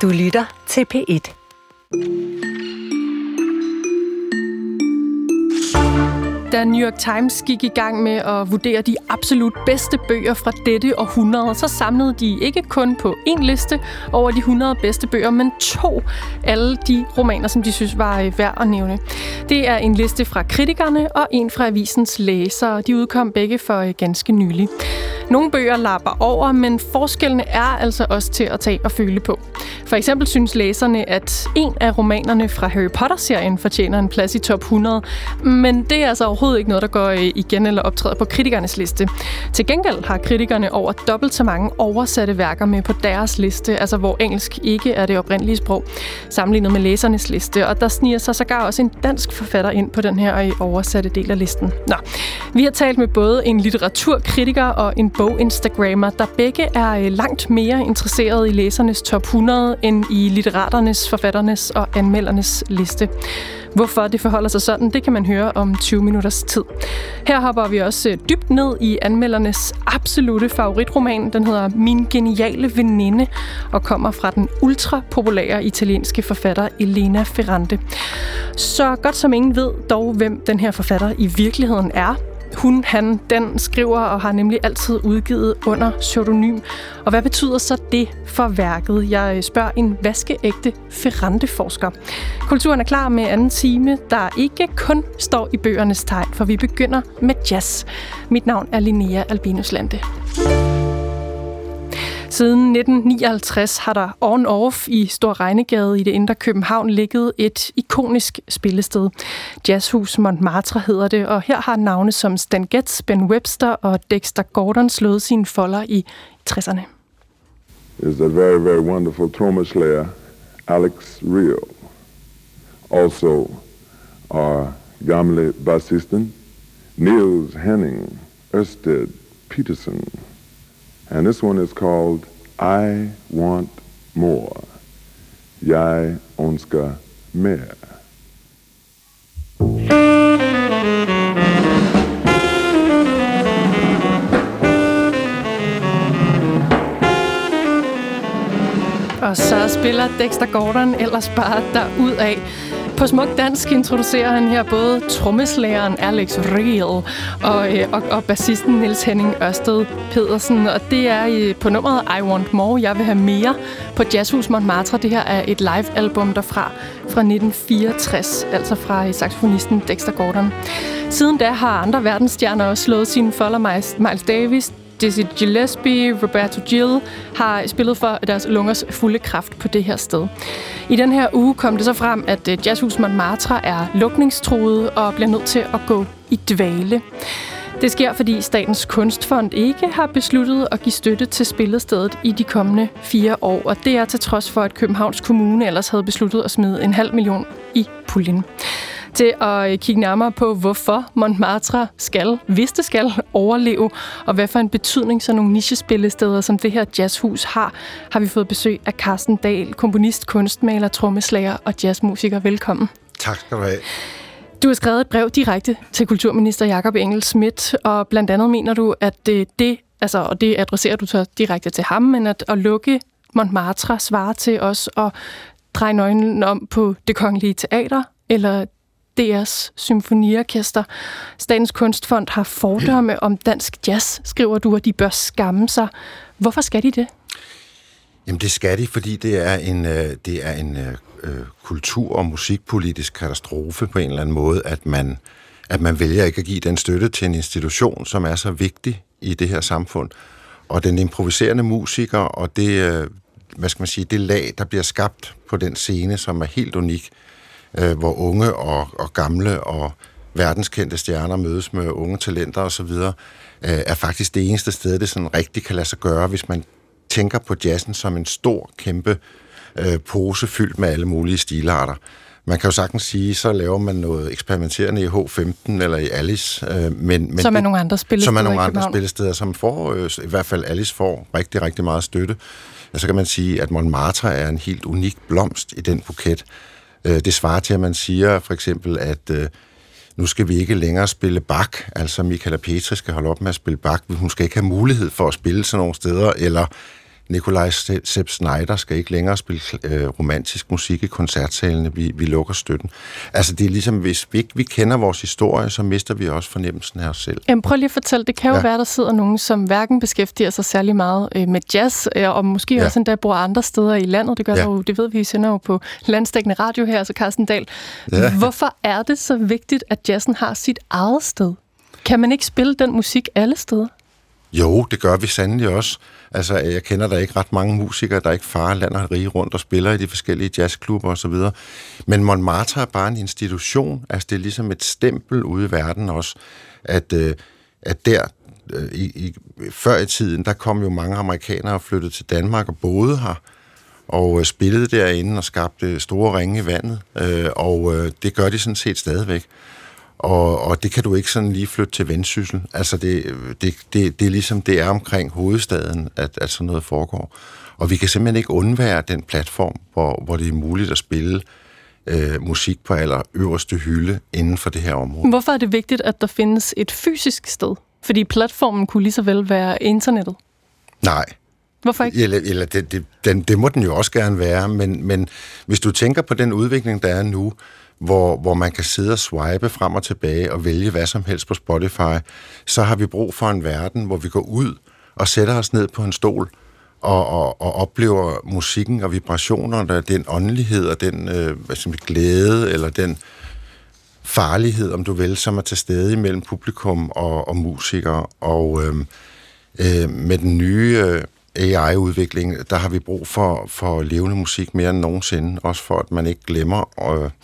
Du lytter til P1. Da New York Times gik i gang med at vurdere de absolut bedste bøger fra dette århundrede, så samlede de ikke kun på én liste over de 100 bedste bøger, men 2 alle de romaner, som de synes var værd at nævne. Det er en liste fra kritikerne og en fra avisens læsere. De udkom begge for ganske nylig. Nogle bøger lapper over, men forskellene er altså også til at tage og føle på. For eksempel synes læserne, at en af romanerne fra Harry Potter-serien fortjener en plads i top 100, men det er altså overhovedet ikke noget, der går igen eller optræder på kritikernes liste. Til gengæld har kritikerne over dobbelt så mange oversatte værker med på deres liste, altså hvor engelsk ikke er det oprindelige sprog, sammenlignet med læsernes liste, og der sniger sig sågar også en dansk forfatter ind på den her oversatte del af listen. Nå, vi har talt med både en litteraturkritiker og en boginstagrammer, der begge er langt mere interesserede i læsernes top 100 end i litteraternes, forfatternes og anmeldernes liste. Hvorfor det forholder sig sådan, det kan man høre om 20 minutters tid. Her hopper vi også dybt ned i anmeldernes absolute favoritroman. Den hedder Min geniale veninde og kommer fra den ultrapopulære italienske forfatter Elena Ferrante. Så godt som ingen ved dog, hvem den her forfatter i virkeligheden er. Hun, han, den skriver og har nemlig altid udgivet under pseudonym. Og hvad betyder så det for værket? Jeg spørger en vaskeægte Ferrante-forsker. Kulturen er klar med anden time, der ikke kun står i bøgernes tegn, for vi begynder med jazz. Mit navn er Linnea Albinus Lande. Siden 1959 har der on-off i Stor Regnegade i det indre København ligget et ikonisk spillested. Jazzhus Montmartre hedder det, og her har navne som Stan Getz, Ben Webster og Dexter Gordon slået sine folder i 60'erne. Is a very, very wonderful trommeslager, Alex Rio. Also our gamle bassisten, Niels Henning Ørsted Petersen. And this one is called I Want More. Jeg ønsker mere. Og så spiller Dexter Gordon ellers bare derudad. På smuk dansk introducerer han her både trommeslageren Alex Riel og bassisten Niels Henning Ørsted Petersen. Og det er på nummeret I Want More, jeg vil have mere på Jazzhus Montmartre. Det her er et live-album derfra fra 1964, altså fra saxofonisten Dexter Gordon. Siden da har andre verdensstjerner også slået sine folder. Miles Davis, Dizzy Gillespie, Roberto Gil har spillet for deres lungers fulde kraft på det her sted. I den her uge kom det så frem, at Jazzhus Montmartre er lukningstruet og bliver nødt til at gå i dvale. Det sker, fordi Statens Kunstfond ikke har besluttet at give støtte til spillestedet i de kommende 4 år, og det er til trods for, at Københavns Kommune ellers havde besluttet at smide 500.000 i puljen. Til at kigge nærmere på, hvorfor Montmartre hvis det skal overleve, og hvad for en betydning sådan nogle nichespillesteder som det her jazzhus har vi fået besøg af Carsten Dahl, komponist, kunstmaler, trommeslager og jazzmusiker. Velkommen. Tak skal du have. Du har skrevet et brev direkte til kulturminister Jakob Engel-Schmidt, og blandt andet mener du, at og det adresserer du så direkte til ham, men at lukke Montmartre svarer til os at dreje nøglen om på Det Kongelige Teater, eller DR's symfoniorkester. Statens Kunstfond har fordomme om dansk jazz, skriver du, og de bør skamme sig. Hvorfor skal de det? Jamen det skal de, fordi det er en kultur- og musikpolitisk katastrofe på en eller anden måde, at man vælger ikke at give den støtte til en institution, som er så vigtig i det her samfund. Og den improviserende musiker og det, det lag, der bliver skabt på den scene, som er helt unik, hvor unge og gamle og verdenskendte stjerner mødes med unge talenter osv., er faktisk det eneste sted, det sådan rigtig kan lade sig gøre, hvis man tænker på jazzen som en stor, kæmpe pose fyldt med alle mulige stilarter. Man kan jo sagtens sige, så laver man noget eksperimenterende i H15 eller i Alice. Som er nogle andre spillesteder, som får, i hvert fald Alice får rigtig, rigtig meget støtte. Og så kan man sige, at Montmartre er en helt unik blomst i den buket. Det svarer til, at man siger for eksempel, at nu skal vi ikke længere spille Bach, altså Michaela Petri skal holde op med at spille Bach, hun skal ikke have mulighed for at spille sådan nogle steder, eller Nikolaj Sepp Schneider skal ikke længere spille romantisk musik i koncertsalene. Vi lukker støtten. Altså det er ligesom, hvis vi kender vores historie, så mister vi også fornemmelsen af os selv. Jamen, prøv lige at fortælle, det kan jo være, der sidder nogen, som hverken beskæftiger sig særlig meget med jazz, og måske også endda bor andre steder i landet. Det gør der jo, det ved vi sender jo på landsdækkende radio her, altså Carsten Dahl. Ja. Hvorfor er det så vigtigt, at jazzen har sit eget sted? Kan man ikke spille den musik alle steder? Jo, det gør vi sandelig også. Altså, jeg kender der ikke ret mange musikere, der ikke farer land og rige rundt og spiller i de forskellige jazzklubber og så videre. Men Montmartre er bare en institution. Altså, det er ligesom et stempel ude i verden også, at der før i tiden, der kom jo mange amerikanere og flyttede til Danmark og boede her og spillede derinde og skabte store ringe i vandet. Og det gør de sådan set stadigvæk. Og det kan du ikke sådan lige flytte til Vendsyssel. Altså det er ligesom, det er omkring hovedstaden, at sådan noget foregår. Og vi kan simpelthen ikke undvære den platform, hvor det er muligt at spille musik på allerøverste hylde inden for det her område. Hvorfor er det vigtigt, at der findes et fysisk sted? Fordi platformen kunne lige så vel være internettet. Nej. Hvorfor ikke? Eller det må den jo også gerne være, men hvis du tænker på den udvikling, der er nu, hvor man kan sidde og swipe frem og tilbage og vælge hvad som helst på Spotify, så har vi brug for en verden, hvor vi går ud og sætter os ned på en stol og oplever musikken og vibrationerne, den åndelighed og den glæde eller den farlighed, om du vil, som er til stede imellem publikum og musikere. Og med den nye AI-udvikling, der har vi brug for levende musik mere end nogensinde, også for at man ikke glemmer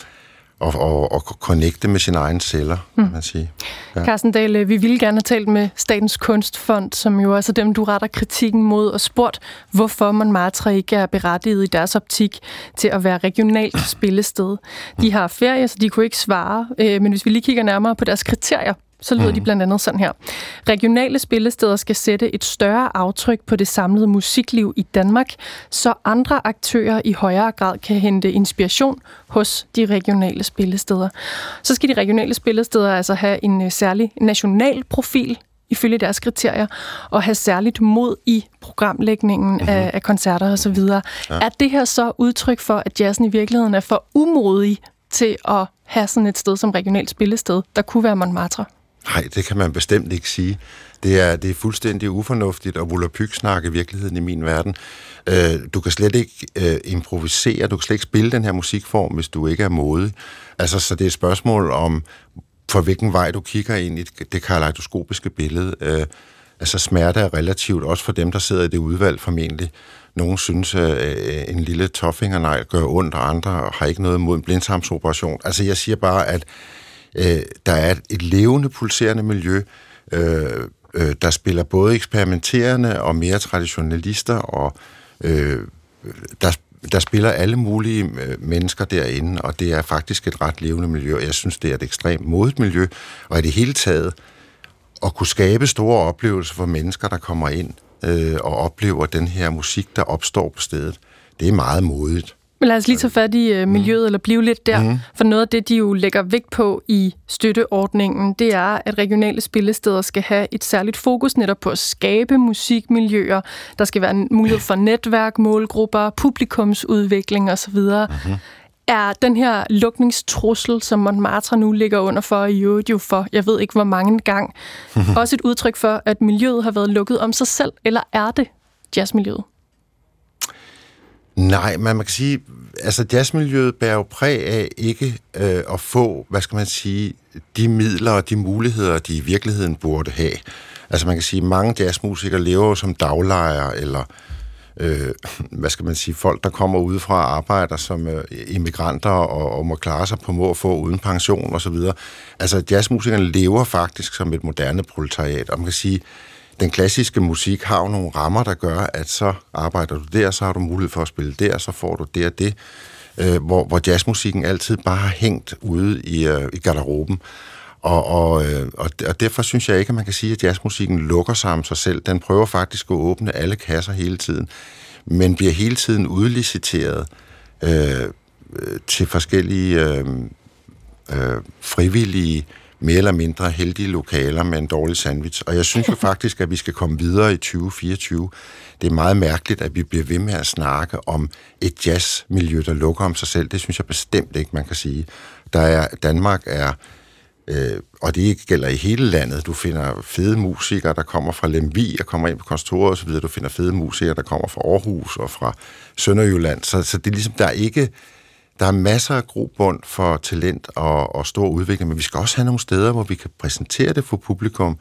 og connecte med sine egne celler, kan man sige. Ja. Carsten Dahl, vi ville gerne have talt med Statens Kunstfond, som jo også er dem, du retter kritikken mod, og spurgt, hvorfor Montmartre ikke er berettiget i deres optik til at være regionalt spillested. De har ferie, så de kunne ikke svare, men hvis vi lige kigger nærmere på deres kriterier, så lyder de blandt andet sådan her. Regionale spillesteder skal sætte et større aftryk på det samlede musikliv i Danmark, så andre aktører i højere grad kan hente inspiration hos de regionale spillesteder. Så skal de regionale spillesteder altså have en særlig national profil ifølge deres kriterier, og have særligt mod i programlægningen af koncerter og så videre. Ja. Er det her så udtryk for, at jazzen i virkeligheden er for umodig til at have sådan et sted som regionalt spillested, der kunne være Montmartre? Nej, det kan man bestemt ikke sige. Det er fuldstændig ufornuftigt og volapyk-snak i virkeligheden i min verden. Du kan slet ikke improvisere, du kan slet ikke spille den her musikform, hvis du ikke er modig. Altså, så det er et spørgsmål om, for hvilken vej du kigger ind i det kaleidoskopiske billede. Altså, smerte er relativt, også for dem, der sidder i det udvalg formentlig. Nogle synes, at en lille tåfingernegl gør ondt, og andre har ikke noget imod en blindtarmsoperation. Altså, jeg siger bare, at der er et levende, pulserende miljø, der spiller både eksperimenterende og mere traditionalister, og der spiller alle mulige mennesker derinde, og det er faktisk et ret levende miljø, og jeg synes, det er et ekstremt modigt miljø, og i det hele taget at kunne skabe store oplevelser for mennesker, der kommer ind og oplever den her musik, der opstår på stedet. Det er meget modigt. Men lad os lige tage fat i miljøet, eller blive lidt der. For noget af det, de jo lægger vægt på i støtteordningen, det er, at regionale spillesteder skal have et særligt fokus netop på at skabe musikmiljøer. Der skal være en mulighed for netværk, målgrupper, publikumsudvikling osv. Er den her lukningstrussel, som Montmartre nu ligger under for, i øvrigt jo for, jeg ved ikke hvor mange gang, også et udtryk for, at miljøet har været lukket om sig selv, eller er det jazzmiljøet? Nej, man kan sige, altså jazzmiljøet bærer jo præg af ikke at få, hvad skal man sige, de midler og de muligheder, de i virkeligheden burde have. Altså man kan sige, mange jazzmusikere lever jo som daglejere, eller hvad skal man sige, folk, der kommer udefra og arbejder som immigranter og må klare sig på må få uden pension og så videre. Altså jazzmusikerne lever faktisk som et moderne proletariat, og man kan sige, den klassiske musik har jo nogle rammer, der gør, at så arbejder du der, så har du mulighed for at spille der, så får du det og det, hvor jazzmusikken altid bare har hængt ude i garderoben. Og derfor synes jeg ikke, at man kan sige, at jazzmusikken lukker sig om sig selv. Den prøver faktisk at åbne alle kasser hele tiden, men bliver hele tiden udliciteret til forskellige frivillige mere eller mindre heldige lokaler med en dårlig sandwich. Og jeg synes jo faktisk, at vi skal komme videre i 2024. Det er meget mærkeligt, at vi bliver ved med at snakke om et jazzmiljø, der lukker om sig selv. Det synes jeg bestemt ikke, man kan sige. Danmark er, og det gælder i hele landet, du finder fede musikere, der kommer fra Lemvig og kommer ind på konservatoriet og så videre. Du finder fede musikere, der kommer fra Aarhus og fra Sønderjylland. Så det er ligesom, der er masser af grobund for talent og stor udvikling, men vi skal også have nogle steder, hvor vi kan præsentere det for publikum,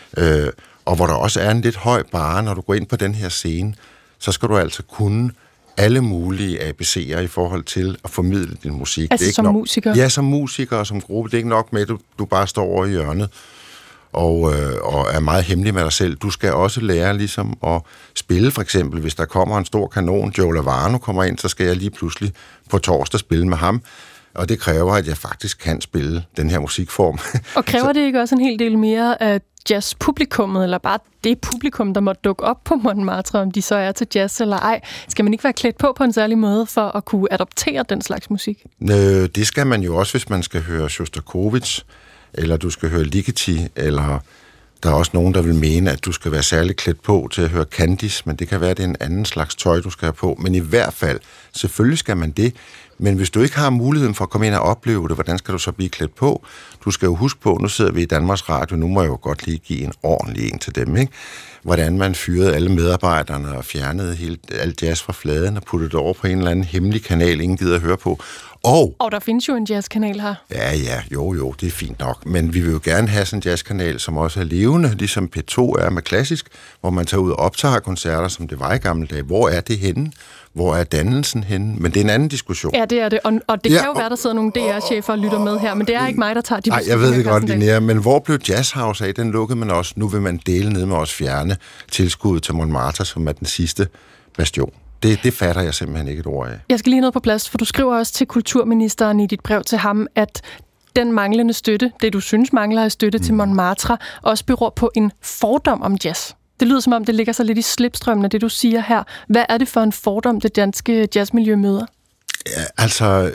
og hvor der også er en lidt høj barre, når du går ind på den her scene, så skal du altså kunne alle mulige ABC'er i forhold til at formidle din musik. Altså det er ikke som nok, musiker? Ja, som musiker og som gruppe. Det er ikke nok med, at du bare står over i hjørnet og er meget hemmelig med dig selv. Du skal også lære ligesom at spille, for eksempel, hvis der kommer en stor kanon, Joe Lovano kommer ind, så skal jeg lige pludselig på torsdag spille med ham. Og det kræver, at jeg faktisk kan spille den her musikform. Og kræver det ikke også en hel del mere af jazzpublikummet, eller bare det publikum, der må dukke op på Montmartre, om de så er til jazz eller ej? Skal man ikke være klædt på en særlig måde for at kunne adoptere den slags musik? Det skal man jo også, hvis man skal høre Shostakovich, eller du skal høre Ligeti, eller der er også nogen, der vil mene, at du skal være særligt klædt på til at høre Candice, men det kan være, at det er en anden slags tøj, du skal have på. Men i hvert fald, selvfølgelig skal man det. Men hvis du ikke har muligheden for at komme ind og opleve det, hvordan skal du så blive klædt på? Du skal jo huske på, nu sidder vi i Danmarks Radio, nu må jeg jo godt lige give en ordentlig en til dem, ikke? Hvordan man fyrede alle medarbejderne og fjernede alt jazz fra fladen og puttede det over på en eller anden hemmelig kanal, ingen gider at høre på. Og der findes jo en jazzkanal her. Ja, jo, det er fint nok. Men vi vil jo gerne have sådan en jazzkanal, som også er levende, ligesom P2 er med klassisk, hvor man tager ud og optager koncerter, som det var i gamle dage. Hvor er det henne? Hvor er dannelsen henne? Men det er en anden diskussion. Ja, det er det. Og det kan jo være, der sidder nogle DR-chefer og lytter med her, men det er ikke mig, der tager de beslutninger. Nej, jeg ved det godt, Linnea, men hvor blev Jazz House af? Den lukkede man også. Nu vil man dele ned med os fjerne tilskuddet til Montmartre, som er den sidste bastion. Det fatter jeg simpelthen ikke et ord af. Jeg skal lige noget på plads, for du skriver også til kulturministeren i dit brev til ham, at den manglende støtte, det du synes mangler af støtte til Montmartre, også beror på en fordom om jazz. Det lyder som om, det ligger så lidt i slipstrømmen af det, du siger her. Hvad er det for en fordom, det danske jazzmiljø møder? Ja, altså,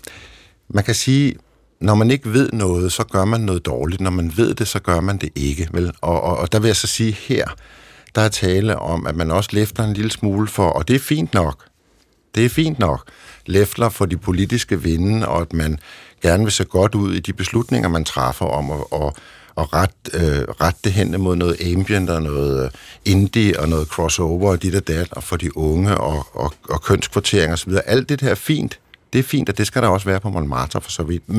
man kan sige, når man ikke ved noget, så gør man noget dårligt. Når man ved det, så gør man det ikke. Vel? Og der vil jeg så sige her, der er tale om, at man også læfter en lille smule for, og det er fint nok. Det er fint nok. Læfter for de politiske vinde, og at man gerne vil se godt ud i de beslutninger, man træffer om at rette det hen mod noget ambient og noget indie og noget crossover og dit og dat, og for de unge og kønskvotering og så videre. Alt det her er fint. Det er fint, og det skal der også være på Montmartre for så vidt.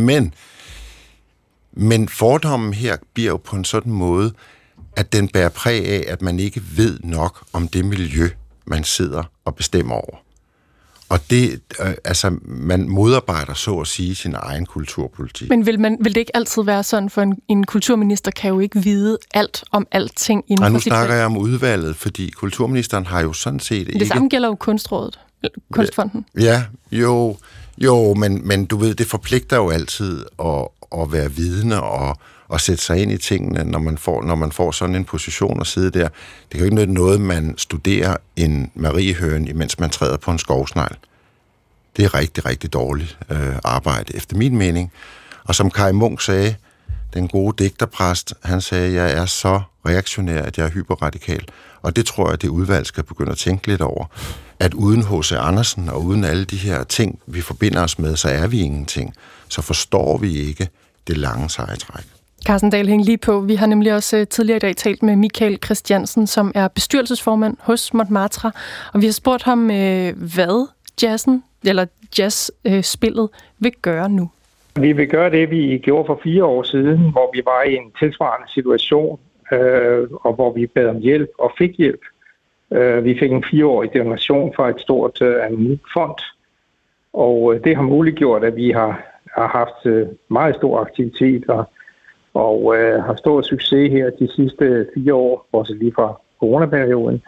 Men fordommen her bliver jo på en sådan måde, at den bærer præg af, at man ikke ved nok om det miljø, man sidder og bestemmer over. Og det, man modarbejder så at sige sin egen kulturpolitik. Men vil det ikke altid være sådan, for en kulturminister kan jo ikke vide alt om alting inden for nu snakker jeg om udvalget, fordi kulturministeren har jo sådan set ikke... Det samme gælder jo Kunstrådet, Kunstfonden. Ja, jo, men du ved, det forpligter jo altid at være vidne og sætte sig ind i tingene, når man får sådan en position at sidde der. Det kan jo ikke noget, man studerer en mariehøne, imens man træder på en skovsnegl. Det er rigtig, rigtig dårligt arbejde, efter min mening. Og som Kai Munk sagde, den gode digterpræst, han sagde, jeg er så reaktionær, at jeg er hyperradikal. Og det tror jeg, det udvalg skal begynde at tænke lidt over. At uden H.C. Andersen og uden alle de her ting, vi forbinder os med, så er vi ingenting. Så forstår vi ikke det lange seje træk. Carsten Dahl, hæng lige på. Vi har nemlig også tidligere i dag talt med Michael Christiansen, som er bestyrelsesformand hos Montmartre, og vi har spurgt ham, hvad jazzspillet vil gøre nu. Vi vil gøre det, vi gjorde for 4 år siden, hvor vi var i en tilsvarende situation, og hvor vi bad om hjælp og fik hjælp. Vi fik en 4-årig donation fra et stort anonym fond, og det har muliggjort, at vi har haft meget stor aktivitet og har stor succes her de sidste 4 år, også lige fra coronaperioden.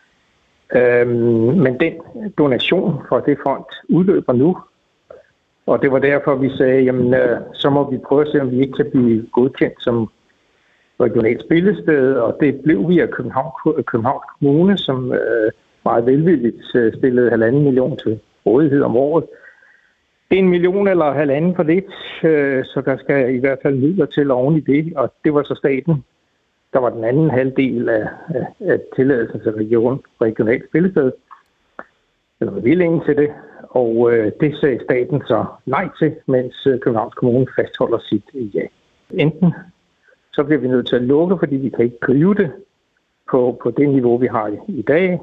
Men den donation fra det fond udløber nu, og det var derfor, vi sagde, jamen så må vi prøve at se, om vi ikke kan blive godkendt som regionalt spillested, og det blev vi af Københavns Kommune, som meget velvilligt stillede 1,5 million til rådighed om året. Det er 1 million eller 1,5 for lidt, så der skal i hvert fald midler til oven i det, og det var så staten. Der var den anden halvdel af tilladelsen til regionalt spillested, eller bevillingen til det, og det sagde staten så nej til, mens Københavns Kommune fastholder sit ja. Enten så bliver vi nødt til at lukke, fordi vi kan ikke drive det på det niveau, vi har i dag,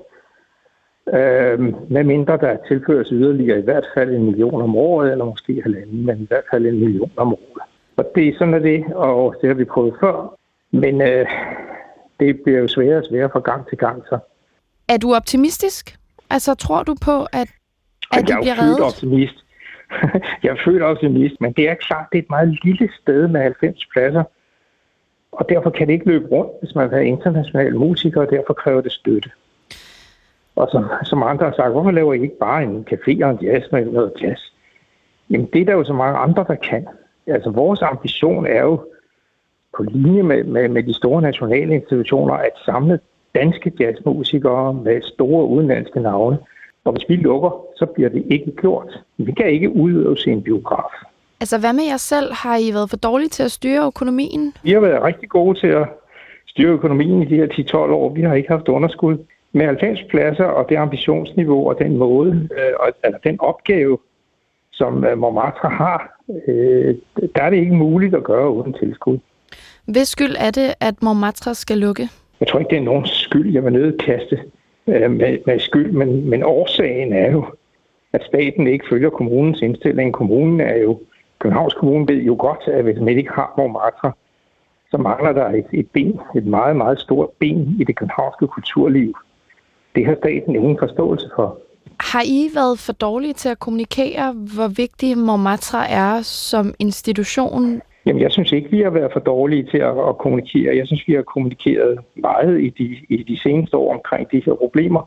med mindre der tilføres yderligere i hvert fald 1 million om året, eller måske 1,5, men i hvert fald 1 million om året. Og det er sådan det, og det har vi prøvet før, men det bliver jo sværere og sværere fra gang til gang. Så. Er du optimistisk? Altså, tror du på, at de bliver reddet? Jeg er født optimist, men det er klart, det er et meget lille sted med 90 pladser, og derfor kan det ikke løbe rundt, hvis man vil have internationale musikere, og derfor kræver det støtte. Og som andre har sagt, hvorfor laver I ikke bare en café og en jazz med noget jazz? Jamen, det er der jo så mange andre, der kan. Altså, vores ambition er jo på linje med de store nationale institutioner at samle danske jazzmusikere med store udenlandske navne. Og hvis vi lukker, så bliver det ikke gjort. Vi kan ikke udøve sin biograf. Altså, hvad med jer selv? Har I været for dårlige til at styre økonomien? Vi har været rigtig gode til at styre økonomien i de her 10-12 år. Vi har ikke haft underskud. Med 90 pladser og det ambitionsniveau og den måde, eller den opgave, som Montmartre har, der er det ikke muligt at gøre uden tilskud. Hvis skyld er det, at Montmartre skal lukke? Jeg tror ikke, det er nogen skyld. Jeg var nødt til at kaste med skyld, men årsagen er jo, at staten ikke følger kommunens indstilling. Københavns Kommune ved jo godt, at hvis man ikke har Montmartre, så mangler der et ben, et meget, meget stort ben i det københavnske kulturliv. Det har staten ingen forståelse for. Har I været for dårlige til at kommunikere, hvor vigtig Montmartre er som institution? Jamen, jeg synes ikke, vi har været for dårlige til at kommunikere. Jeg synes, vi har kommunikeret meget i de seneste år omkring de her problemer.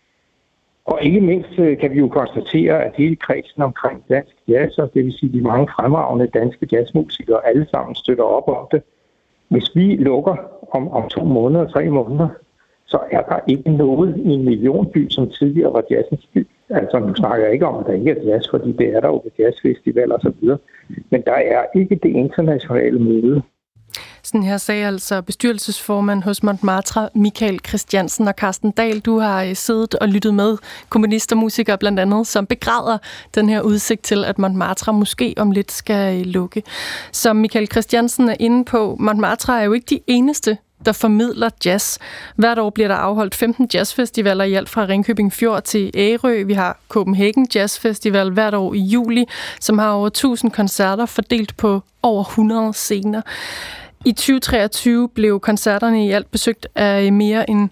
Og ikke mindst kan vi jo konstatere, at hele kredsen omkring dansk jazz, og det vil sige de mange fremragende danske jazzmusikere, alle sammen støtter op om det. Hvis vi lukker om 2 måneder, 3 måneder, så er der ikke noget i en millionby, som tidligere var jazzens by. Altså, nu snakker jeg ikke om, at der ikke er jazz, fordi det er der jo ved jazzfestival og så videre. Men der er ikke det internationale møde. Sådan her sagde altså bestyrelsesformand hos Montmartre, Michael Christiansen. Og Carsten Dahl, du har siddet og lyttet med komponister og musikere blandt andet, som begræder den her udsigt til, at Montmartre måske om lidt skal lukke. Som Michael Christiansen er inde på, Montmartre er jo ikke de eneste, der formidler jazz. Hvert år bliver der afholdt 15 jazzfestivaler i alt fra Ringkøbing Fjord til Ærø. Vi har Copenhagen Jazz Festival hvert år i juli, som har over 1000 koncerter fordelt på over 100 scener. I 2023 blev koncerterne i alt besøgt af mere end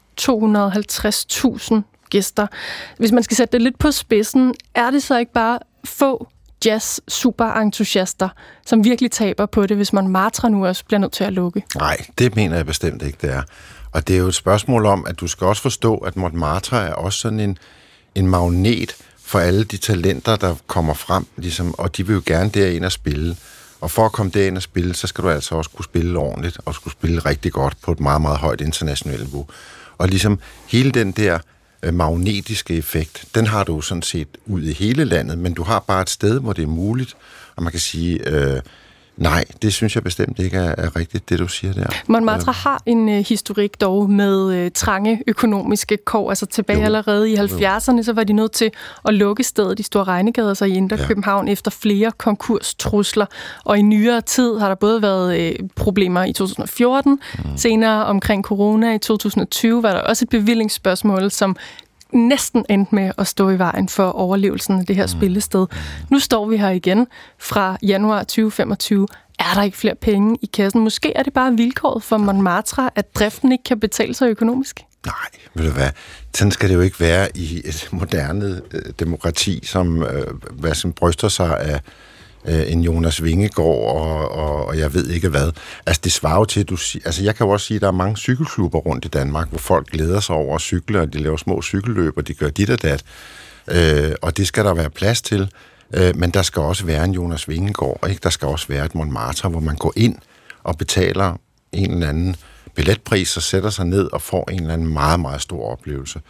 250.000 gæster. Hvis man skal sætte det lidt på spidsen, er det så ikke bare få jazz-super-entusiaster, som virkelig taber på det, hvis Montmartre nu også bliver nødt til at lukke? Nej, det mener jeg bestemt ikke, det er. Og det er jo et spørgsmål om, at du skal også forstå, at Montmartre er også sådan en magnet for alle de talenter, der kommer frem, ligesom, og de vil jo gerne derind og spille. Og for at komme derind og spille, så skal du altså også kunne spille ordentligt, og skulle spille rigtig godt på et meget, meget højt internationalt niveau. Og ligesom hele den der magnetiske effekt, den har du sådan set ud i hele landet, men du har bare et sted, hvor det er muligt, og man kan sige, nej, det synes jeg bestemt ikke er rigtigt, det du siger der. Montmartre har en historik dog med trange økonomiske kår, altså tilbage allerede i 70'erne, så var de nødt til at lukke stedet i Store Regnegader, så i Indre København, efter flere konkurstrusler, og i nyere tid har der både været problemer i 2014, senere omkring corona i 2020 var der også et bevillingsspørgsmål, som næsten endte med at stå i vejen for overlevelsen af det her spillested. Nu står vi her igen fra januar 2025. Er der ikke flere penge i kassen? Måske er det bare vilkåret for Montmartre, at driften ikke kan betale sig økonomisk? Nej, ved du hvad? Sådan skal det jo ikke være i et moderne demokrati, som bryster sig af en Jonas Vingegaard og jeg ved ikke hvad. Altså det svarer jo til, altså jeg kan jo også sige, at der er mange cykelklubber rundt i Danmark, hvor folk glæder sig over at cykle, og de laver små cykelløb, og de gør dit og dat. Og det skal der være plads til. Men der skal også være en Jonas Vingegaard, ikke? Der skal også være et Montmartre, hvor man går ind og betaler en eller anden billetpris og sætter sig ned og får en eller anden meget, meget stor oplevelse.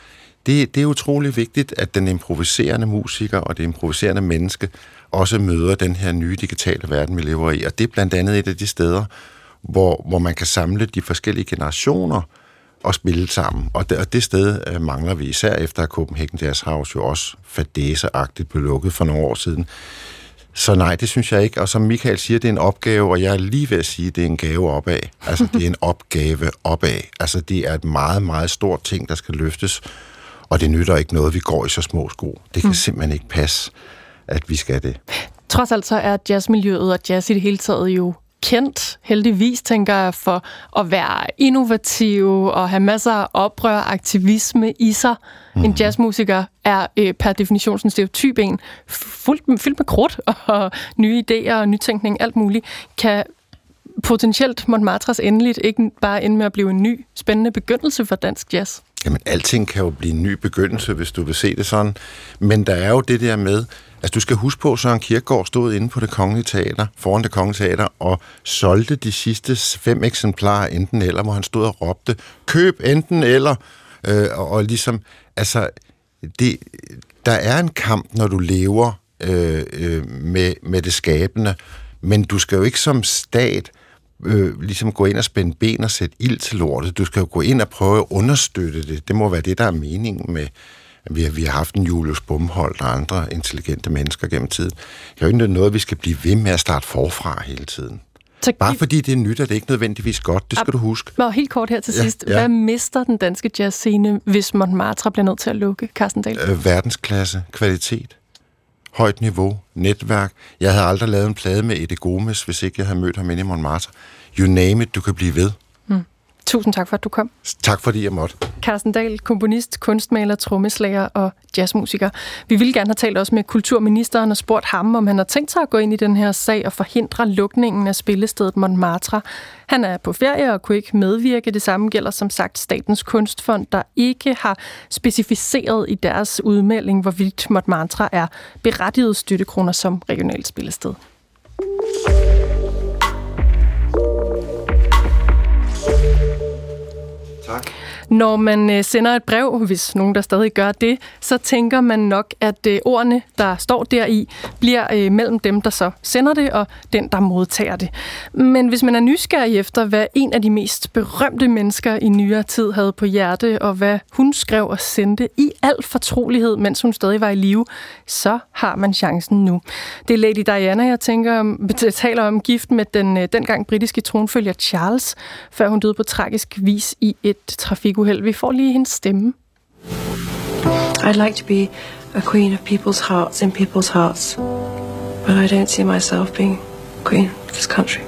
det er utrolig vigtigt, at den improviserende musiker og det improviserende menneske også møder den her nye digitale verden, vi lever i. Og det er blandt andet et af de steder, hvor man kan samle de forskellige generationer og spille sammen. Og det sted mangler vi, især efter at Copenhagen Jazz House jo også fadæseagtigt blev lukket for nogle år siden. Så nej, det synes jeg ikke. Og som Michael siger, det er en opgave, og jeg er lige ved at sige, det er en gave opad. Altså, det er en opgave opad. Altså, det er et meget, meget stort ting, der skal løftes, og det nytter ikke noget, vi går i så små sko. Det kan simpelthen ikke passe, at vi skal det. Trods alt så er jazzmiljøet og jazz i det hele taget jo kendt, heldigvis, tænker jeg, for at være innovativ og have masser af oprør og aktivisme i sig. En jazzmusiker er per definition sådan en stereotyp en, fyldt med krudt og nye idéer og nytænkning, alt muligt. Kan potentielt Montmartres endeligt ikke bare ende med at blive en ny, spændende begyndelse for dansk jazz? Jamen, alting kan jo blive en ny begyndelse, hvis du vil se det sådan. Men der er jo det der med, altså du skal huske på, at Søren Kierkegaard stod inde på det Kongelige Teater, foran det Kongelige Teater, og solgte de sidste 5 eksemplarer enten eller, hvor han stod og råbte, køb enten eller, og ligesom, altså, der er en kamp, når du lever med det skabende, men du skal jo ikke som stat ligesom gå ind og spænde ben og sætte ild til lortet. Du skal jo gå ind og prøve at understøtte det. Det må være det, der er meningen med, vi har haft en Julius Bumholdt og andre intelligente mennesker gennem tiden. Det er jo ikke noget, vi skal blive ved med at starte forfra hele tiden. Bare fordi det er nyt, er det ikke nødvendigvis godt. Det skal du huske. Og helt kort her til sidst. Ja. Hvad mister den danske jazzscene, hvis Montmartre bliver nødt til at lukke, Carsten Dahl? Verdensklasse, kvalitet, højt niveau, netværk. Jeg havde aldrig lavet en plade med Eddie Gomes, hvis ikke jeg havde mødt ham inde i Montmartre. You name it, du kan blive ved. Tusind tak for, at du kom. Tak fordi jeg måtte. Carsten Dahl, komponist, kunstmaler, trommeslager og jazzmusiker. Vi ville gerne have talt også med kulturministeren og spurgt ham, om han har tænkt sig at gå ind i den her sag og forhindre lukningen af spillestedet Montmartre. Han er på ferie og kunne ikke medvirke. Det samme gælder som sagt Statens Kunstfond, der ikke har specificeret i deres udmelding, hvorvidt Montmartre er berettiget støttekroner som regionalt spillested. Tak. Når man sender et brev, hvis nogen der stadig gør det, så tænker man nok, at ordene, der står deri, bliver mellem dem, der så sender det, og den, der modtager det. Men hvis man er nysgerrig efter, hvad en af de mest berømte mennesker i nyere tid havde på hjerte, og hvad hun skrev og sendte i al fortrolighed, mens hun stadig var i live, så har man chancen nu. Det er Lady Diana, jeg taler om, gift med den dengang britiske tronfølger Charles, før hun døde på tragisk vis i et trafikuheld. Vi får lige hendes stemme. I'd like to be a queen of people's hearts in people's hearts, but I don't see myself being queen of this country.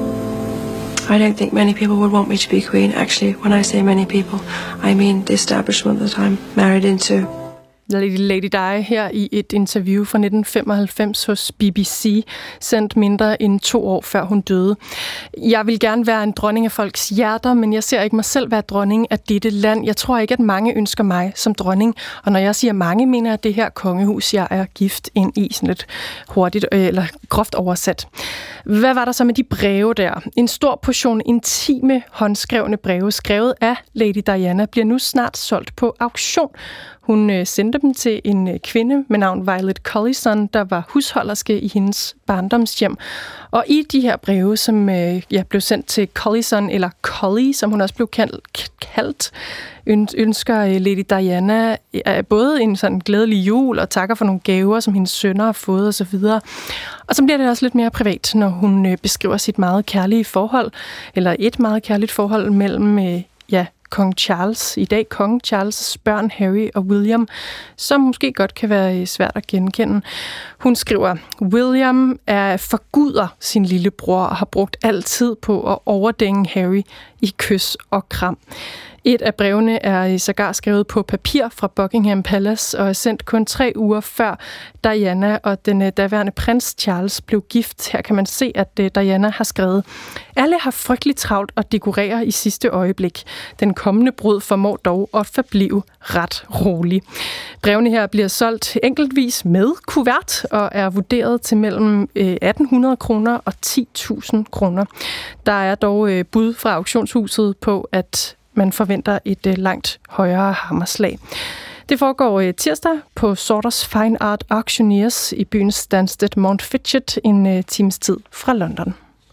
I don't think many people would want me to be queen. Actually, when I say many people, I mean the establishment that I'm married into. Lady Di her i et interview fra 1995 hos BBC, sendt mindre end 2 år før hun døde. Jeg vil gerne være en dronning af folks hjerter, men jeg ser ikke mig selv være dronning af dette land. Jeg tror ikke, at mange ønsker mig som dronning. Og når jeg siger mange, mener jeg det her kongehus, jeg er gift ind i, sådan lidt hurtigt eller groft oversat. Hvad var der så med de breve der? En stor portion intime, håndskrevne breve, skrevet af Lady Diana, bliver nu snart solgt på auktion. Hun sendte dem til en kvinde med navn Violet Collison, der var husholderske i hendes barndomshjem. Og i de her breve, som blev sendt til Collison, eller Collie, som hun også blev kaldt, ønsker Lady Diana både en sådan glædelig jul og takker for nogle gaver, som hendes sønner har fået osv. Og så bliver det også lidt mere privat, når hun beskriver sit meget kærlige forhold, eller et meget kærligt forhold mellem kong Charles, i dag kong Charles' børn Harry og William, som måske godt kan være svært at genkende. Hun skriver, William forguder sin lillebror og har brugt al tid på at overdænge Harry i kys og kram. Et af brevene er sågar skrevet på papir fra Buckingham Palace og er sendt kun 3 uger før Diana og den daværende prins Charles blev gift. Her kan man se, at Diana har skrevet, alle har frygteligt travlt og dekorerer i sidste øjeblik. Den kommende brud formår dog at forblive ret rolig. Brevene her bliver solgt enkeltvis med kuvert og er vurderet til mellem 1.800 kroner og 10.000 kroner. Der er dog bud fra auktionshuset på, at man forventer et langt højere hammerslag. Det foregår tirsdag på Sorters Fine Art Auctioneers i byen Stansted Mountfitchet en times tid fra London.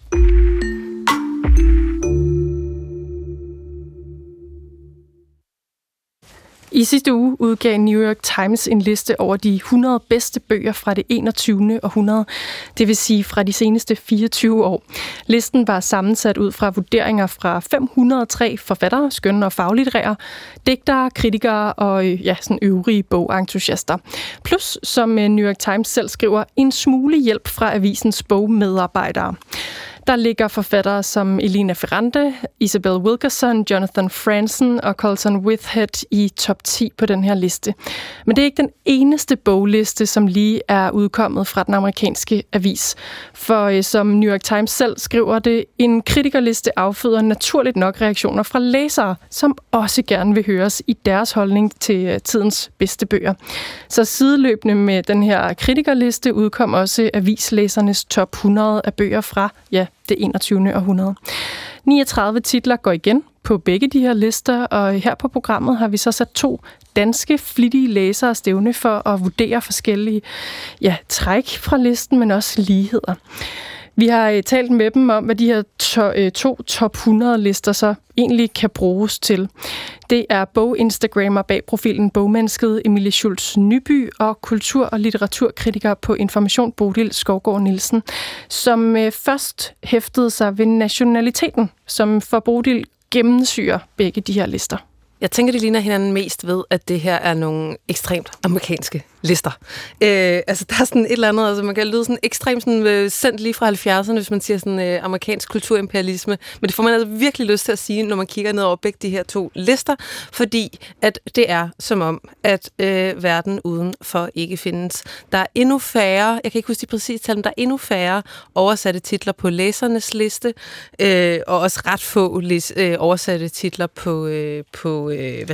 I sidste uge udgav New York Times en liste over de 100 bedste bøger fra det 21. århundrede, det vil sige fra de seneste 24 år. Listen var sammensat ud fra vurderinger fra 503 forfattere, skønne og faglitterære, digtere, kritikere og sådan øvrige bogentusiaster. Plus, som New York Times selv skriver, en smule hjælp fra avisens bogmedarbejdere. Der ligger forfattere som Elena Ferrante, Isabel Wilkerson, Jonathan Franzen og Colson Whitehead i top 10 på den her liste. Men det er ikke den eneste bogliste, som lige er udkommet fra den amerikanske avis. For som New York Times selv skriver det, en kritikerliste afføder naturligt nok reaktioner fra læsere, som også gerne vil høres i deres holdning til tidens bedste bøger. Så sideløbende med den her kritikerliste udkom også avislæsernes top 100 af bøger fra, det 21. århundrede. 39 titler går igen på begge de her lister, og her på programmet har vi så sat 2 danske flittige læsere stævne for at vurdere forskellige træk fra listen, men også ligheder. Vi har talt med dem om, hvad de her 2 top 100-lister så egentlig kan bruges til. Det er boginstagrammer bag profilen Bogmennesket Emilie Schultz Nyby og kultur- og litteraturkritiker på Information Bodil Skovgaard Nielsen, som først hæftede sig ved nationaliteten, som for Bodil gennemsyrer begge de her lister. Jeg tænker, det ligner hinanden mest ved, at det her er nogle ekstremt amerikanske lister. Der er sådan et eller andet, altså man kan lyde sådan ekstremt sådan, sendt lige fra 70'erne, hvis man siger sådan amerikansk kulturimperialisme, men det får man altså virkelig lyst til at sige, når man kigger ned over begge de her 2 lister, fordi at det er som om, at verden udenfor ikke findes. Der er endnu færre, jeg kan ikke huske de præcise tal, men der er endnu færre oversatte titler på læsernes liste, og også ret få oversatte titler på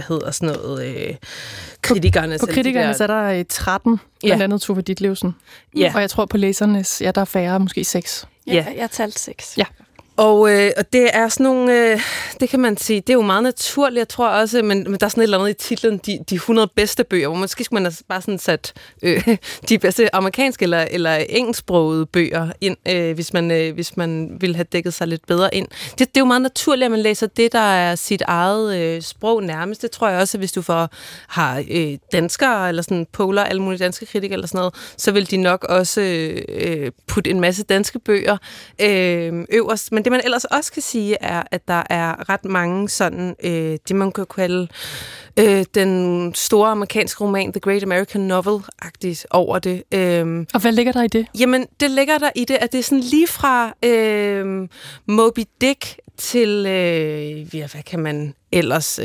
kritikernes. På kritikernes er der 13, blandt andet Tove Ditlevsen. Ja. Og jeg tror på læsernes, der er færre, måske 6. Ja, jeg talte 6. Ja. Og det er sådan nogle, det kan man sige, det er jo meget naturligt, jeg tror også, men der er sådan et eller andet i titlen, de 100 bedste bøger, hvor måske skulle man bare sådan sat de bedste amerikanske eller engelsksprogede bøger ind, hvis man ville have dækket sig lidt bedre ind. Det er jo meget naturligt, at man læser det, der er sit eget sprog nærmest. Det tror jeg også, at hvis du har danskere, eller sådan poler, alle mulige danske kritikere eller sådan noget, så vil de nok også putte en masse danske bøger øverst. Men det, man ellers også kan sige, er, at der er ret mange sådan, det man kan kalde den store amerikanske roman, The Great American Novel-agtigt over det. Og hvad ligger der i det? Jamen, det ligger der i det, at det er sådan lige fra Moby Dick til, hvad kan man ellers...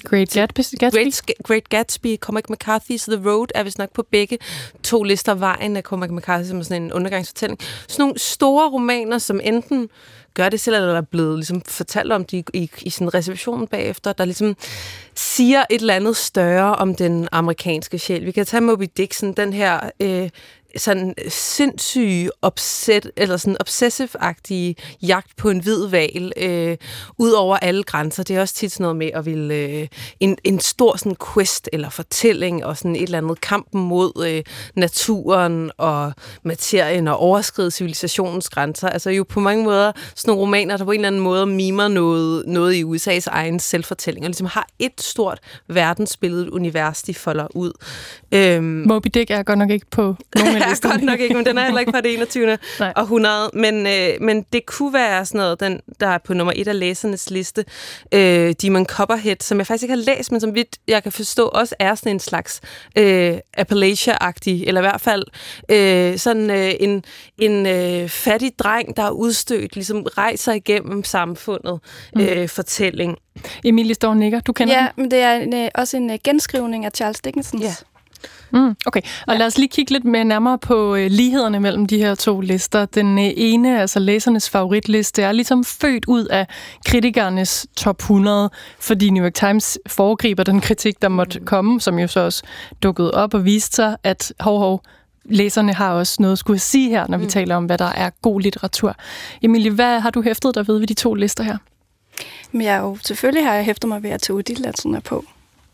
Great Gatsby, Cormac McCarthy's The Road er vist nok på begge 2 lister. Vejen af Cormac McCarthy, som er sådan en undergangsfortælling. Sådan nogle store romaner, som enten gør det selv, eller er blevet ligesom fortalt om de i sådan receptionen bagefter, der ligesom siger et eller andet større om den amerikanske sjæl. Vi kan tage Moby Dick, sådan den her sådan sindssyge eller sådan obsessive-agtige jagt på en hvid hval ud over alle grænser. Det er også tit sådan noget med at ville en stor sådan quest eller fortælling og sådan et eller andet kampen mod naturen og materien og overskride civilisationens grænser. Altså jo på mange måder sådan nogle romaner, der på en eller anden måde mimer noget i USA's egen selvfortælling og ligesom har et stort verdensbillede, univers, de folder ud. Moby Dick er godt nok ikke på nogen af listerne. Godt nok ikke, men den er heller ikke fra det 21. århundrede. Men det kunne være sådan noget, der er på nummer 1 af læsernes liste. Demon Copperhead, som jeg faktisk ikke har læst, men som vidt jeg kan forstå, også er sådan en slags Appalachia-agtig, eller i hvert fald sådan en fattig dreng, der er udstødt, ligesom rejser igennem samfundet fortælling. Emilie står og nikker. Du kender den? Ja, men det er også en genskrivning af Charles Dickensons. Ja. Okay, og lad os lige kigge lidt mere nærmere på lighederne mellem de her 2 lister. Den ene, altså læsernes favoritliste, er ligesom født ud af kritikernes top 100, fordi New York Times foregriber den kritik, der måtte komme, som jo så også dukkede op og viste sig, at læserne har også noget at skulle sige her, når vi taler om, hvad der er god litteratur. Emilie, hvad har du hæftet dig ved de 2 lister her? Men selvfølgelig har jeg hæftet mig ved, at Tove Ditlevsen er på.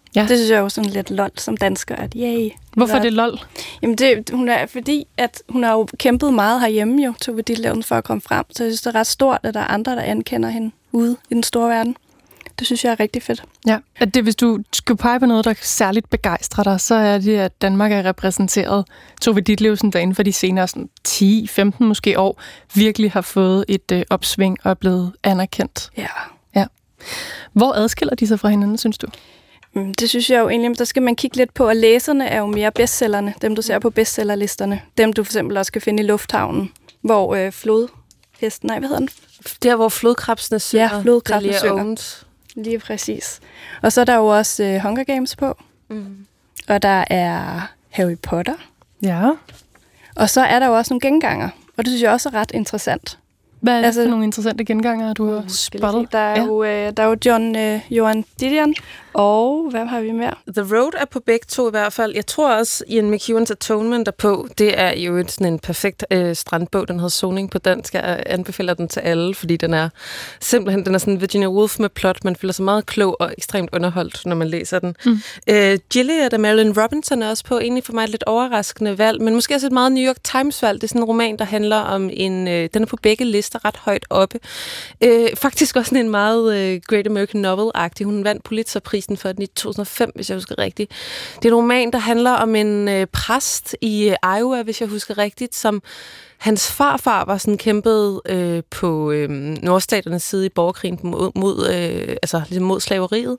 Ja. Det synes jeg jo sådan lidt lol som dansker, at yay. Hvorfor er det lol? Jamen hun er fordi, at hun har jo kæmpet meget herhjemme jo, Tove Ditlevsen, for at komme frem. Så jeg synes, det er ret stort, at der er andre, der anerkender hende ude i den store verden. Det synes jeg er rigtig fedt. Ja, at det, hvis du skal pege på noget, der særligt begejstrer dig, så er det, at Danmark er repræsenteret. Tove Ditlevsen, der inden for de senere 10-15 måske år, virkelig har fået et opsving og er blevet anerkendt. Ja. Hvor adskiller de sig fra hinanden, synes du? Det synes jeg jo egentlig, der skal man kigge lidt på, at læserne er jo mere bestsellerne, dem du ser på bestsellerlisterne. Dem du for eksempel også kan finde i Lufthavnen, hvor flodhesten, hvad hedder den? Der, hvor flodkrabsene synger. Ja, flodkrabsene synger. Lige præcis. Og så er der jo også Hunger Games på. Og der er Harry Potter. Ja. Og så er der jo også nogle genganger, og det synes jeg også er ret interessant. Hvad er det for nogle interessante genganger, du har spottet? Der er jo Johan Didion, og hvad har vi mere? The Road er på begge to i hvert fald. Jeg tror også, Ian McEwan's Atonement er på. Det er jo sådan en perfekt strandbog. Den hedder Soning på dansk. Jeg anbefaler den til alle, fordi den er simpelthen den er sådan Virginia Woolf med plot. Man føler sig meget klog og ekstremt underholdt, når man læser den. Gilead af Marilyn Robinson er også på. Egentlig for mig et lidt overraskende valg, men måske også et meget New York Times-valg. Det er sådan en roman, der handler om den er på begge lister ret højt oppe. Faktisk også sådan en meget Great American Novel-agtig. Hun vandt Pulitzerprisen for den i 2005, hvis jeg husker rigtigt. Det er en roman, der handler om en præst i Iowa, hvis jeg husker rigtigt, som hans farfar var sådan kæmpet på nordstaternes side i borgerkrigen mod slaveriet.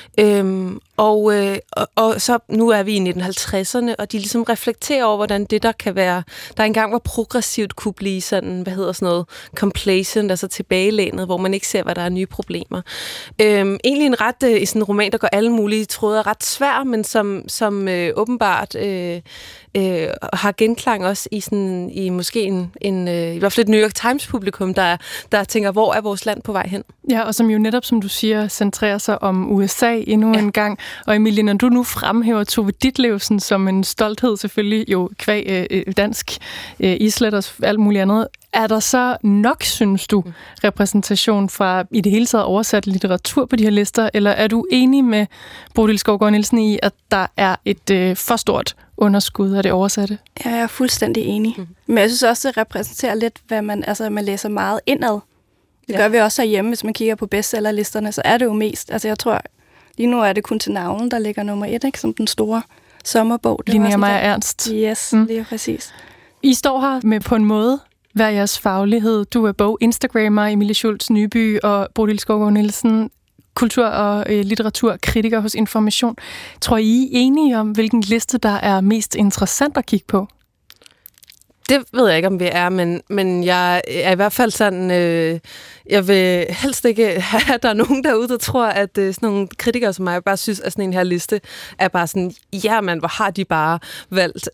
Og så nu er vi i 1950'erne, og de ligesom reflekterer over, hvordan det der kan være, der engang var progressivt, kunne blive sådan, complacent, altså tilbagelænet, hvor man ikke ser, hvad der er nye problemer. Egentlig en ret sådan en roman, der går alle mulige tråder, ret svær, men som åbenbart har genklang også i sådan i måske i hvert fald et New York Times publikum, der tænker, hvor er vores land på vej hen? Ja, og som jo netop, som du siger, centrerer sig om USA endnu en gang. Og Emilie, når du nu fremhæver Tove Ditlevsen som en stolthed, selvfølgelig jo kvæg dansk, islet og alt muligt andet, er der så nok, synes du, repræsentation fra i det hele taget oversat litteratur på de her lister, eller er du enig med Bodil Skovgaard Nielsen i, at der er et for stort underskud af det oversatte? Ja, jeg er fuldstændig enig. Men jeg synes også, det repræsenterer lidt, hvad man læser meget indad. Det gør vi også herhjemme, hvis man kigger på bestsellerlisterne, så er det jo mest, jeg tror, lige nu er det kun til navnen, der ligger nummer 1, ikke? Som den store sommerbog. Linnea Meyer Ernst. Yes, lige præcis. I står her med på en måde hver jeres faglighed. Du er bog-instagrammer, Emilie Schultz Nyby og Bodil Skovgaard Nielsen, kultur- og litteraturkritiker hos Information. Tror I er enige om, hvilken liste, der er mest interessant at kigge på? Det ved jeg ikke, om vi er, men jeg er i hvert fald sådan... jeg vil helst ikke have, at der er nogen derude, der tror, at sådan nogle kritikere som mig bare synes, at sådan en her liste er bare sådan, ja mand, hvor har de bare valgt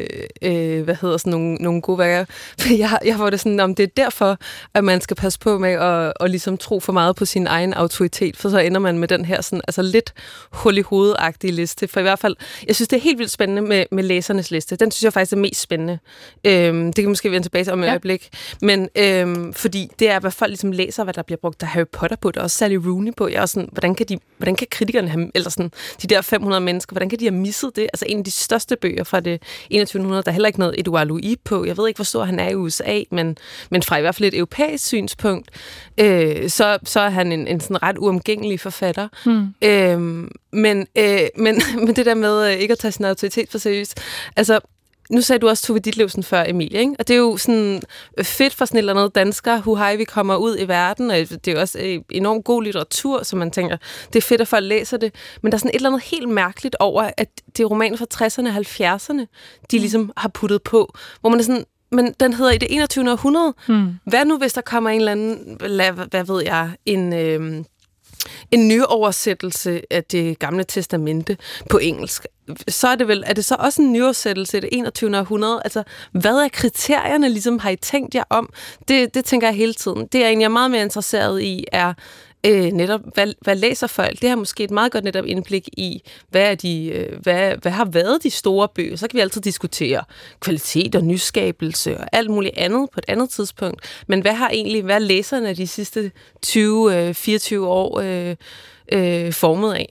nogle gode værker. Jeg får det sådan, om det er derfor, at man skal passe på med at ligesom tro for meget på sin egen autoritet, for så ender man med den her sådan, lidt hul i hovedet-agtige liste. For i hvert fald, jeg synes, det er helt vildt spændende med læsernes liste. Den synes jeg faktisk er mest spændende. Det kan måske vende tilbage om et øjeblik. Men fordi det er, hvad folk ligesom læser, hvad der bliver brugt. Der er Harry Potter på, der er også Sally Rooney på. Jeg er sådan, hvordan kan kritikerne have, eller sådan, de der 500 mennesker, hvordan kan de have misset det? Altså en af de største bøger fra det 2100, der er heller ikke noget Edouard Louis på. Jeg ved ikke, hvor stor han er i USA, men fra i hvert fald et europæisk synspunkt, så er han en sådan ret uomgængelig forfatter. Men det der med ikke at tage sin autoritet for seriøst, altså nu sagde du også Tove Ditlevsen før, Emilie, ikke? Og det er jo sådan fedt for sådan et eller andet dansker, vi kommer ud i verden, og det er jo også enormt god litteratur, så man tænker, det er fedt, at folk læser det. Men der er sådan et eller andet helt mærkeligt over, at det er romaner fra 60'erne og 70'erne, de ligesom har puttet på, hvor man er sådan, men den hedder i det 21. århundrede. Hvad nu, hvis der kommer en eller anden, hvad ved jeg, en nyoversættelse af det gamle testamente på engelsk? Så er det så også en nyoversættelse af det 21. århundrede? Altså, hvad er kriterierne, ligesom har I tænkt jer om? Det tænker jeg hele tiden. Det er egentlig, jeg er meget mere interesseret i, er netop, hvad læser folk? Det har måske et meget godt netop indblik i, hvad har været de store bøger. Så kan vi altid diskutere kvalitet og nyskabelse og alt muligt andet på et andet tidspunkt. Men hvad er læserne af de sidste 20-24 år formet af?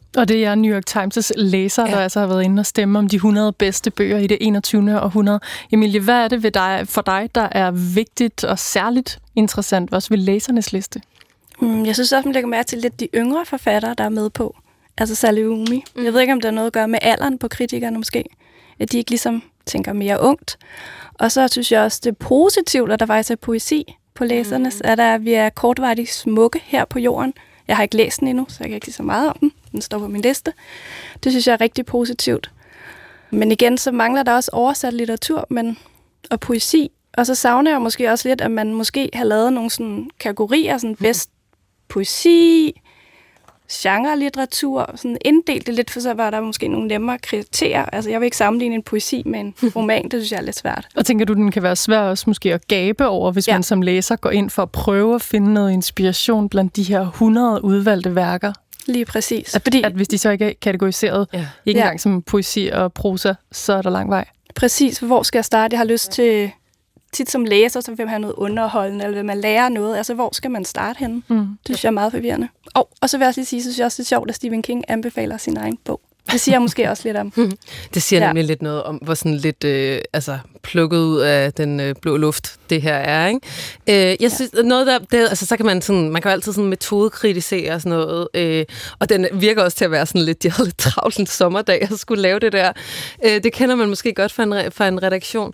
Og det er New York Times' læser, der altså har været inde og stemme om de 100 bedste bøger i det 21. århundrede. Emilie, hvad er det for dig, der er vigtigt og særligt interessant, også ved læsernes liste? Jeg synes også, man lægger mærke til lidt de yngre forfattere, der er med på. Altså Salihumi. Jeg ved ikke, om der er noget at gøre med alderen på kritikerne måske. At de ikke ligesom tænker mere ungt. Og så synes jeg også, det er positivt, at der faktisk er poesi på læsernes. At vi er kortvarigt smukke her på jorden. Jeg har ikke læst den endnu, så jeg kan ikke sige så meget om den. Den står på min liste. Det synes jeg er rigtig positivt. Men igen, så mangler der også oversat litteratur og poesi. Og så savner jeg måske også lidt, at man måske har lavet nogle sådan kategorier, sådan bedst poesi, genre-litteratur, sådan inddelt det lidt, for så var der måske nogle nemmere kriterier. Altså, jeg vil ikke sammenligne en poesi med en roman, det synes jeg er lidt svært. Og tænker du, den kan være svær også måske at gabe over, hvis man som læser går ind for at prøve at finde noget inspiration blandt de her 100 udvalgte værker? Lige præcis. At hvis de så ikke er kategoriseret, ikke engang som poesi og prosa, så er der lang vej. Præcis, hvor skal jeg starte? Jeg har lyst til tit som læser, så vil man have noget underholdende, eller vil man lære noget? Altså, hvor skal man starte henne? Det synes jeg er meget forvirrende. Og så vil jeg også lige sige, synes jeg også, det er sjovt, at Stephen King anbefaler sin egen bog. Det siger jeg måske også lidt om. Det siger nemlig lidt noget om, hvor sådan lidt plukket ud af den blå luft det her er, ikke? Jeg synes, noget der, altså så kan man sådan, man kan jo altid sådan metodekritisere og sådan noget, og den virker også til at være sådan lidt, de havde lidt travlt en sommerdag og skulle lave det der. Det kender man måske godt fra en redaktion.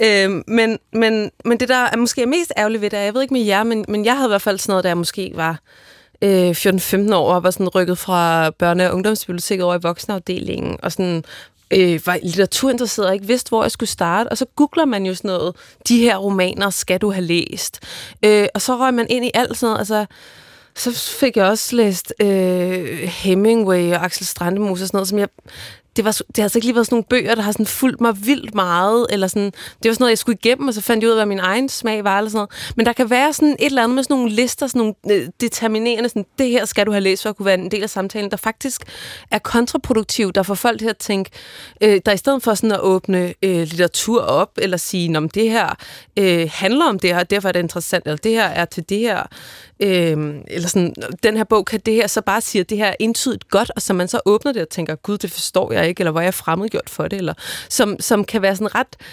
Men det, der er måske mest ærgerligt ved det, jeg ved ikke med jer, men jeg havde i hvert fald sådan noget, der måske var 14-15 år, og var sådan rykket fra børne- og ungdomsbiblioteket over i voksenafdelingen, og sådan var litteraturinteresseret og ikke vidste, hvor jeg skulle starte. Og så googler man jo sådan noget, de her romaner skal du have læst. Og så røg man ind i alt sådan noget, altså så fik jeg også læst Hemingway og Axel Strandemose og sådan noget, som det har altså ikke lige været sådan nogle bøger, der har sådan fulgt mig vildt meget, eller sådan, det var sådan noget, jeg skulle igennem, og så fandt jeg ud af, hvad min egen smag var, eller sådan noget. Men der kan være sådan et eller andet med sådan nogle lister, sådan nogle determinerende, sådan, det her skal du have læst, for at kunne være en del af samtalen, der faktisk er kontraproduktiv, der får folk til at tænke, der i stedet for sådan at åbne litteratur op, eller sige, om det her handler om det her, derfor er det interessant, eller det her er til det her, eller sådan, den her bog kan det her, så bare siger, det her er entydigt godt, og så man så åbner det og tænker, gud, det forstår jeg ikke, eller hvor er jeg fremmedgjort for det, eller som kan være sådan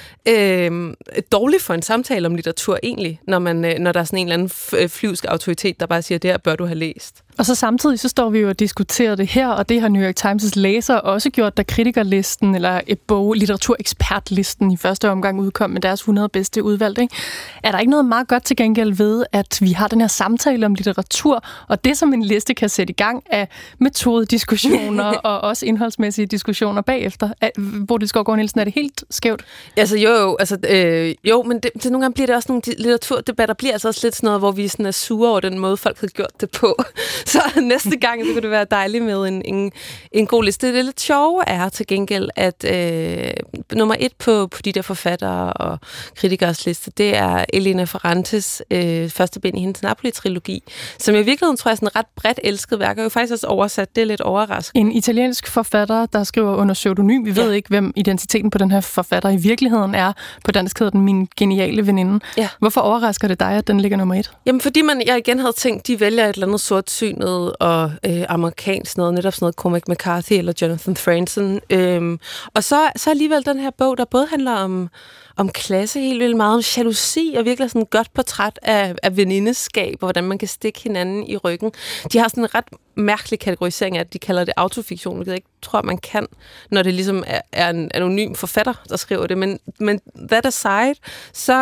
ret dårligt for en samtale om litteratur egentlig, når der er sådan en eller anden flyvsk autoritet, der bare siger, det her bør du have læst. Og så samtidig så står vi jo og diskuterer det her, og det har New York Times' læser også gjort, da kritikerlisten eller litteraturekspertlisten i første omgang udkom med deres 100 bedste udvalgte. Ikke? Er der ikke noget meget godt til gengæld ved, at vi har den her samtale om litteratur, og det som en liste kan sætte i gang af metodediskussioner og også indholdsmæssige diskussioner bagefter, hvor det skal gå Nielsen, er det helt skævt? Altså jo, men det nogle gange bliver det også nogle litteraturdebatter, bliver altså også lidt sådan noget, hvor vi sådan er sure over den måde, folk har gjort det på. Så næste gang, så kunne det være dejligt med en god liste. Det lidt sjove er til gengæld, at nummer 1 på de der forfattere og kritikers liste, det er Elena Ferrantes første bind i hendes Napoli-trilogi, som i virkeligheden tror jeg er sådan ret bredt elsket værk, og jo faktisk også oversat, det er lidt overraskende. En italiensk forfatter, der skriver under pseudonym. Vi ved ikke, hvem identiteten på den her forfatter i virkeligheden er. På dansk hedder den Min geniale veninde. Ja. Hvorfor overrasker det dig, at den ligger nummer 1? Jamen, fordi jeg igen havde tænkt, de vælger et eller andet sortsynet og amerikansk noget, netop sådan noget Cormac McCarthy eller Jonathan Franzen. Og så alligevel den her bog, der både handler om klasse helt vildt meget, om jalousi og virkelig sådan et godt portræt af venindeskab, og hvordan man kan stikke hinanden i ryggen. De har sådan en ret mærkelig kategorisering af, at de kalder det autofiktion, hvilket jeg ikke tror, man kan, når det ligesom er en anonym forfatter, der skriver det. Men that aside, så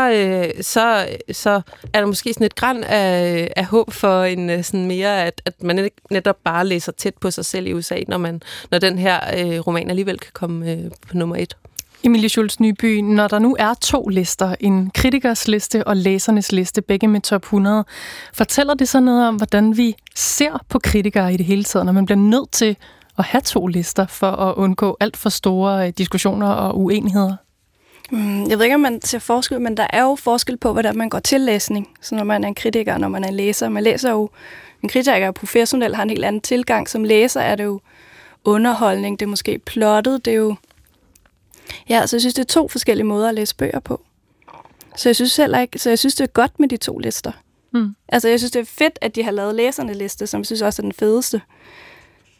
er der måske sådan et græn af håb for en sådan mere, at man netop bare læser tæt på sig selv i USA, når den her roman alligevel kan komme på nummer 1. Emilie Schultz Nyby, når der nu er 2 lister, en kritikers liste og læsernes liste, begge med top 100, fortæller det så noget om, hvordan vi ser på kritikere i det hele taget, når man bliver nødt til at have 2 lister for at undgå alt for store diskussioner og uenigheder? Jeg ved ikke, om man ser forskel, men der er jo forskel på, hvordan man går til læsning. Så når man er en kritiker, og når man er en læser. Man læser jo, en kritiker er professionel, har en helt anden tilgang. Som læser er det jo underholdning, det er måske plottet, det er jo... Ja, så jeg synes, det er 2 forskellige måder at læse bøger på. Så jeg synes det er godt med de 2 lister. Altså, jeg synes, det er fedt, at de har lavet læserne liste, som jeg synes også er den fedeste.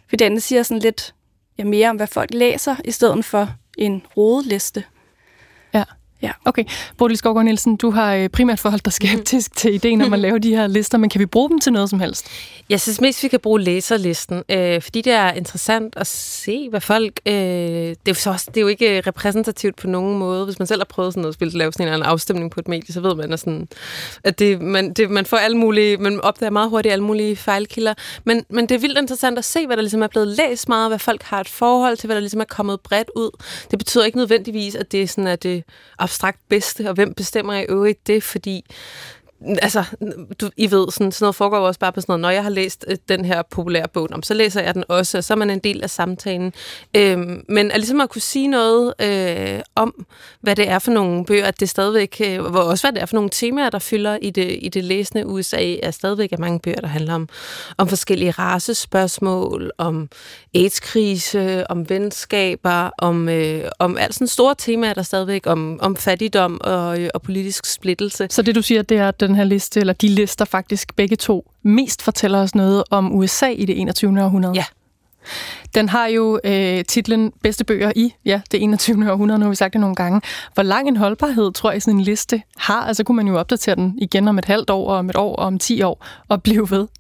For den siger sådan lidt mere om, hvad folk læser, i stedet for en rodeliste. Ja, okay. Bodil Skovgaard Nielsen, du har primært forholdt dig skeptisk til ideen om at lave de her lister, men kan vi bruge dem til noget som helst? Jeg synes mest, vi kan bruge læserlisten, fordi det er interessant at se, hvad folk... Det er jo ikke repræsentativt på nogen måde. Hvis man selv har prøvet sådan noget, at lave sådan en afstemning på et medie, så ved man, at man får alle mulige... Man opdager meget hurtigt alle mulige fejlkilder. Men det er vildt interessant at se, hvad der ligesom er blevet læst meget, hvad folk har et forhold til, hvad der ligesom er kommet bredt ud. Det betyder ikke nødvendigvis, at det er sådan, at det abstrakt bedste, og hvem bestemmer i øvrigt det, fordi altså, I ved, sådan noget foregår også bare på sådan noget, når jeg har læst den her populære bog, så læser jeg den også, og så er man en del af samtalen. Men at ligesom at kunne sige noget om, hvad det er for nogle bøger, at det stadigvæk, også hvad det er for nogle temaer, der fylder i det læsende USA, er stadigvæk af mange bøger, der handler om forskellige racespørgsmål, om AIDS-krise, om venskaber, om alt sådan store temaer, der stadigvæk om fattigdom og politisk splittelse. Så det, du siger, det er, at den her liste, eller de lister faktisk begge to, mest fortæller os noget om USA i det 21. århundrede. Ja. Den har jo titlen Bedste bøger i det 21. århundrede, nu har vi sagt det nogle gange. Hvor lang en holdbarhed, tror jeg, sådan en liste har? Altså kunne man jo opdatere den igen om et halvt år, om et år, og om 10 år, og blive ved.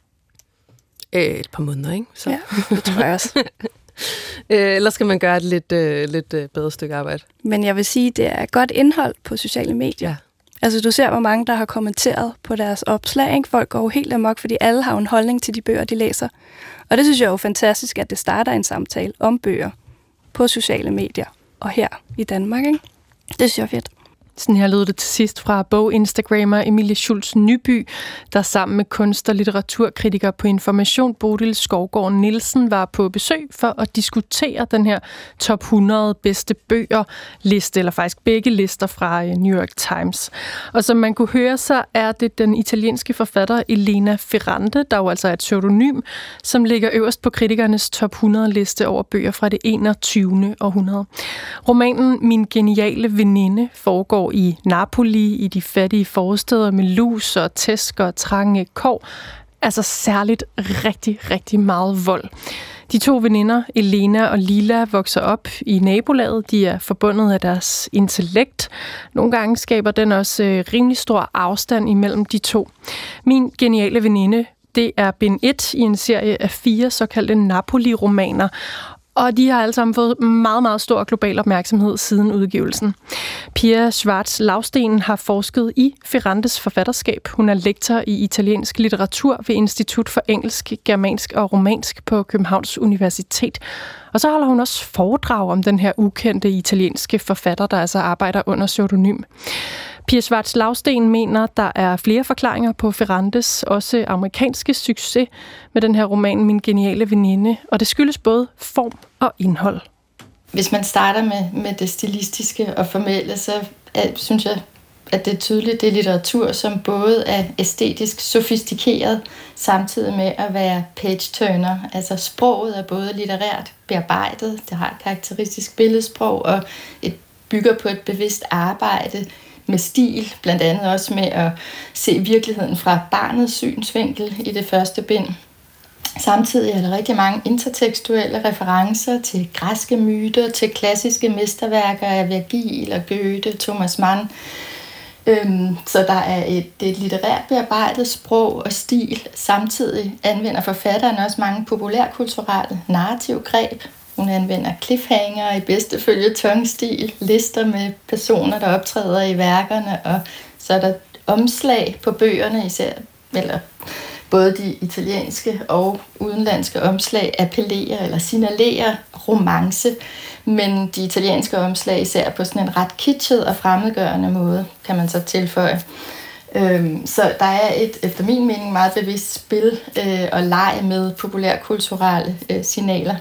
Et par måneder, ikke? Så. Ja, det tror jeg også. Eller skal man gøre et lidt bedre stykke arbejde? Men jeg vil sige, det er godt indhold på sociale medier. Ja. Altså, du ser, hvor mange, der har kommenteret på deres opslag, ikke? Folk går jo helt amok, fordi alle har en holdning til de bøger, de læser. Og det synes jeg er jo fantastisk, at det starter en samtale om bøger på sociale medier, og her i Danmark, ikke? Det synes jeg er fedt. Sådan her lød det til sidst fra bog-instagrammer Emilie Schultz Nyby, der sammen med kunst- og litteraturkritiker på Information Bodil Skovgaard Nielsen var på besøg for at diskutere den her top 100 bedste bøger liste, eller faktisk begge lister fra New York Times. Og som man kunne høre, så er det den italienske forfatter Elena Ferrante, der jo altså er et pseudonym, som ligger øverst på kritikernes top 100 liste over bøger fra det 21. århundrede. Romanen Min geniale veninde foregår i Napoli, i de fattige forstæder med lus og tæsk og trange kår. Altså særligt rigtig, rigtig meget vold. De to veninder, Elena og Lila, vokser op i nabolaget. De er forbundet af deres intellekt. Nogle gange skaber den også rimelig stor afstand imellem de to. Min geniale veninde, det er bind 1 i en serie af 4 såkaldte Napoli-romaner. Og de har alle sammen fået meget, meget stor global opmærksomhed siden udgivelsen. Pia Schwarz-Lausten har forsket i Ferrantes forfatterskab. Hun er lektor i italiensk litteratur ved Institut for Engelsk, Germansk og Romansk på Københavns Universitet. Og så holder hun også foredrag om den her ukendte italienske forfatter, der altså arbejder under pseudonym. Pia Schwarz-Lausten mener, der er flere forklaringer på Ferrantes også amerikanske succes med den her roman Min geniale veninde, og det skyldes både form og indhold. Hvis man starter med det stilistiske og formelle, så synes jeg, at det er tydeligt, det er litteratur, som både er æstetisk sofistikeret, samtidig med at være page-turner. Altså sproget er både litterært bearbejdet, det har et karakteristisk billedsprog, og bygger på et bevidst arbejde med stil, blandt andet også med at se virkeligheden fra barnets synsvinkel i det første bind. Samtidig er der rigtig mange intertekstuelle referencer til græske myter, til klassiske mesterværker af Virgil og Goethe, Thomas Mann. Så der er et litterært bearbejdet sprog og stil. Samtidig anvender forfatteren også mange populærkulturelle narrativgreb. Hun anvender cliffhanger i bedste føljetonstil, lister med personer, der optræder i værkerne, og så er der omslag på bøgerne, især, eller både de italienske og udenlandske omslag appellerer eller signalerer romance, men de italienske omslag især på sådan en ret kitschet og fremmedgørende måde, kan man så tilføje. Så der er et, efter min mening, meget bevidst spil og leg med populærkulturelle signaler.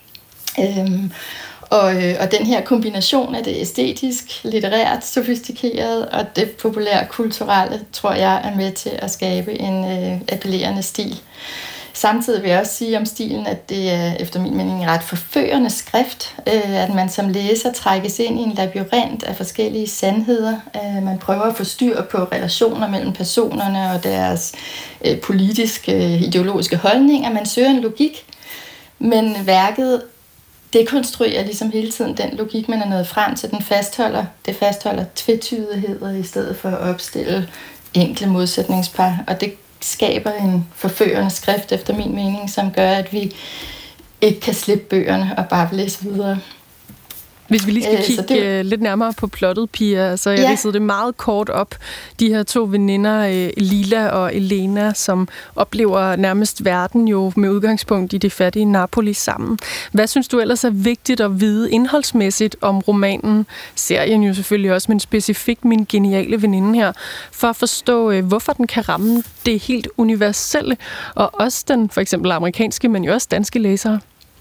Og den her kombination af det æstetisk, litterært, sofistikeret og det populærkulturelle, tror jeg, er med til at skabe en appellerende stil. Samtidig vil jeg også sige om stilen, at det er efter min mening en ret forførende skrift, at man som læser trækkes ind i en labyrint af forskellige sandheder. Man prøver at få styr på relationer mellem personerne og deres politiske, ideologiske holdninger. Man søger en logik, Men værket dekonstruerer ligesom hele tiden den logik, man er nået frem til. Det fastholder tvetydigheder i stedet for at opstille enkle modsætningspar, og det skaber en forførende skrift, efter min mening, som gør, at vi ikke kan slippe bøgerne og bare læse videre. Hvis vi lige skal kigge lidt nærmere på plottet, Pia, så jeg ridsede det meget kort op. De her to veninder, Lila og Elena, som oplever nærmest verden jo med udgangspunkt i det fattige Napoli sammen. Hvad synes du ellers er vigtigt at vide indholdsmæssigt om romanen? Serien jo selvfølgelig også, men specifikt Min geniale veninde her, for at forstå, hvorfor den kan ramme det helt universelle, og også den for eksempel amerikanske, men jo også danske læsere.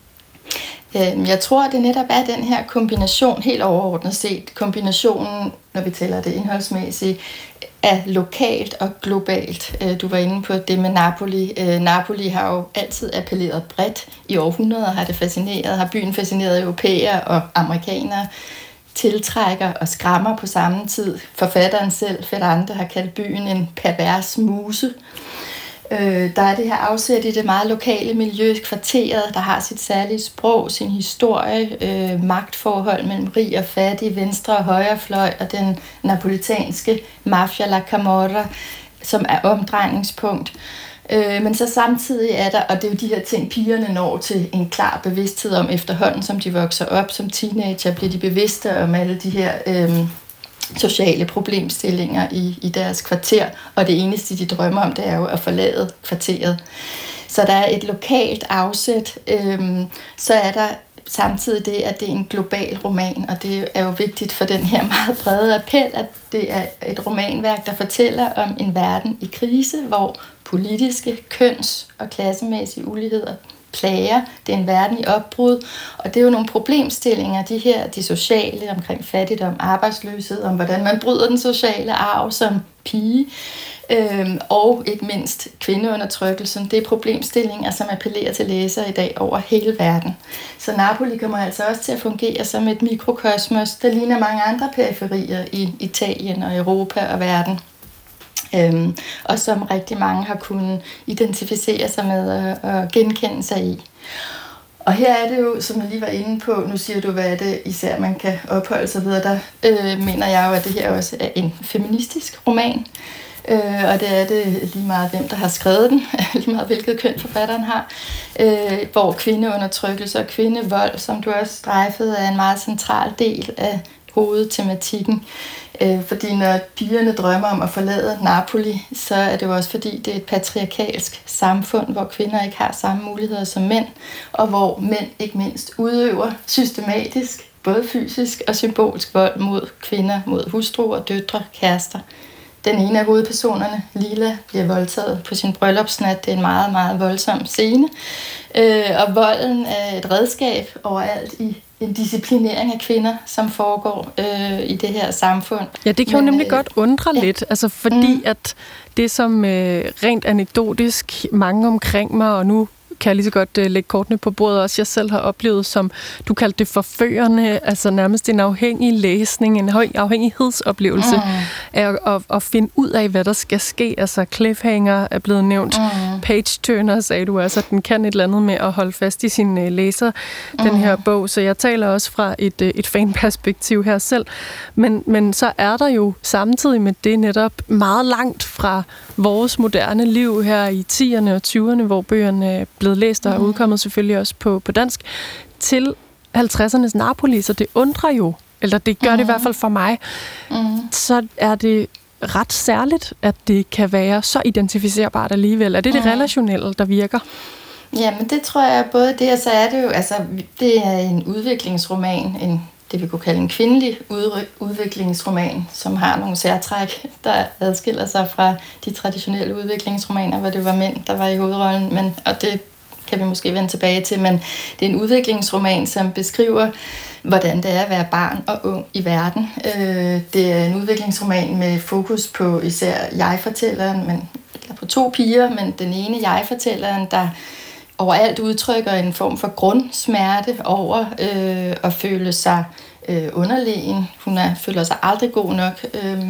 Jeg tror, det netop er den her kombination, helt overordnet set, kombinationen, når vi taler det indholdsmæssige, af lokalt og globalt. Du var inde på det med Napoli. Napoli har jo altid appelleret bredt. I århundreder har byen fascineret europæer og amerikanere, tiltrækker og skræmmer på samme tid. Forfatteren selv, Ferrante, har kaldt byen en pervers muse. Der er det her afsæt i det meget lokale miljø, kvarteret, der har sit særlige sprog, sin historie, magtforhold mellem rig og fattig, venstre og højre fløj, og den napolitanske mafia La Camorra, som er omdrejningspunkt. Men så samtidig er der, og det er jo de her ting, pigerne når til en klar bevidsthed om efterhånden, som de vokser op som teenager, bliver de bevidste om alle de her sociale problemstillinger i deres kvarter, og det eneste, de drømmer om, det er jo at forlade kvarteret. Så der er et lokalt afsæt, så er der samtidig det, at det er en global roman, og det er jo vigtigt for den her meget brede appel, at det er et romanværk, der fortæller om en verden i krise, hvor politiske, køns- og klassemæssige uligheder plager. Det er en verden i opbrud, og det er jo nogle problemstillinger, de sociale, omkring fattigdom, arbejdsløshed, om hvordan man bryder den sociale arv som pige, og ikke mindst kvindeundertrykkelsen. Det er problemstillinger, som appellerer til læsere i dag over hele verden. Så Napoli kommer altså også til at fungere som et mikrokosmos, der ligner mange andre periferier i Italien og Europa og verden. Og som rigtig mange har kunnet identificere sig med og genkende sig i. Og her er det jo, som jeg lige var inde på, nu siger du, hvad er det især man kan opholde sig ved, der mener jeg jo, at det her også er en feministisk roman. Og det er det lige meget, hvem der har skrevet den, lige meget hvilket køn forfatteren har, hvor kvindeundertrykkelse og kvindevold, som du også strejfede, er en meget central del af hovedtematikken. Fordi når pigerne drømmer om at forlade Napoli, så er det jo også fordi, det er et patriarkalsk samfund, hvor kvinder ikke har samme muligheder som mænd, og hvor mænd ikke mindst udøver systematisk, både fysisk og symbolsk vold mod kvinder, mod hustruer, døtre, kærester. Den ene af hovedpersonerne, Lila, bliver voldtaget på sin bryllupsnat. Det er en meget, meget voldsom scene. Og volden er et redskab overalt i en disciplinering af kvinder, som foregår i det her samfund. Ja, det kan jo nemlig godt undre lidt, altså fordi at det som rent anekdotisk mange omkring mig, og nu kan jeg lige så godt lægge kortene på bordet, også jeg selv har oplevet, som du kaldte det forførende, altså nærmest en afhængig læsning, en afhængighedsoplevelse af at finde ud af, hvad der skal ske. Altså cliffhanger er blevet nævnt, page-turner sagde du også, at den kan et eller andet med at holde fast i sin læser, den her bog. Så jeg taler også fra et fanperspektiv her selv. Men så er der jo samtidig med det netop meget langt fra vores moderne liv her i 10'erne og 20'erne, hvor bøgerne er blevet læst og er udkommet selvfølgelig også på dansk, til 50'ernes Napoli, så det undrer jo, eller det gør det i hvert fald for mig, så er det ret særligt, at det kan være så identificerbart alligevel. Er det det relationelle, der virker? Jamen det tror jeg både det, og så er det jo, altså det er en udviklingsroman, det vi kunne kalde en kvindelig udviklingsroman, som har nogle særtræk, der adskiller sig fra de traditionelle udviklingsromaner, hvor det var mænd, der var i hovedrollen, og det kan vi måske vende tilbage til, men det er en udviklingsroman, som beskriver, hvordan det er at være barn og ung i verden. Det er en udviklingsroman med fokus på især jeg-fortælleren, eller på to piger, men den ene jeg-fortælleren, der overalt udtrykker en form for grundsmerte over at føle sig underlegen. Hun føler sig aldrig god nok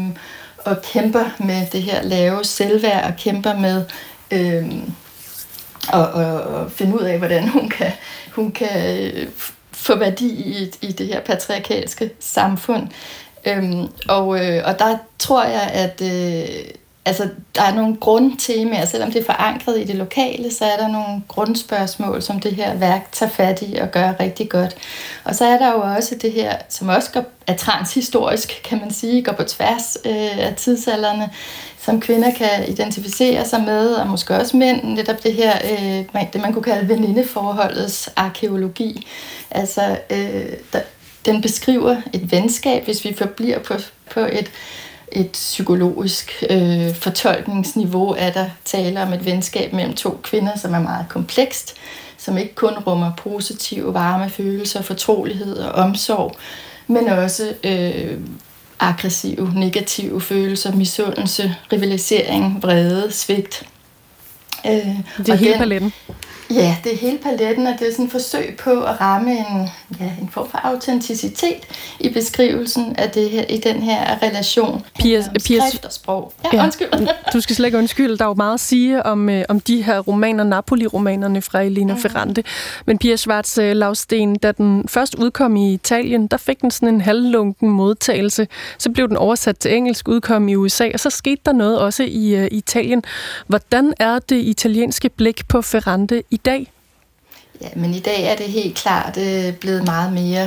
og kæmper med det her lave selvværd og kæmper med at finde ud af, hvordan hun kan hun kan få værdi i det her patriarkalske samfund. Og der tror jeg, at der er nogle grundtemaer, selvom det er forankret i det lokale, så er der nogle grundspørgsmål, som det her værk tager fat i og gør rigtig godt. Og så er der jo også det her, som også er transhistorisk, kan man sige, går på tværs af tidsalderne, som kvinder kan identificere sig med, og måske også mænd, netop det her, det man kunne kalde venindeforholdets arkæologi. Altså, den beskriver et venskab, hvis vi forbliver på et psykologisk fortolkningsniveau, er der tale om et venskab mellem to kvinder, som er meget komplekst, som ikke kun rummer positive, varme følelser, fortrolighed og omsorg, men også aggressive, negative følelser, misundelse, rivalisering, vrede, svigt. Det er hele paletten. Ja, det er hele paletten, og det er sådan et forsøg på at ramme en form for autenticitet i beskrivelsen af det her, i den her relation. Skrift og sprog. Ja, undskyld. Du skal slet ikke undskylde. Der er jo meget at sige om de her romaner, Napoli-romanerne fra Elena Ferrante. Men Pia Schwarz-Lausten, da den først udkom i Italien, der fik den sådan en halvlunken modtagelse. Så blev den oversat til engelsk, udkom i USA, og så skete der noget også i Italien. Hvordan er det italienske blik på Ferrante i dag? Ja, men i dag er det helt klart blevet meget mere,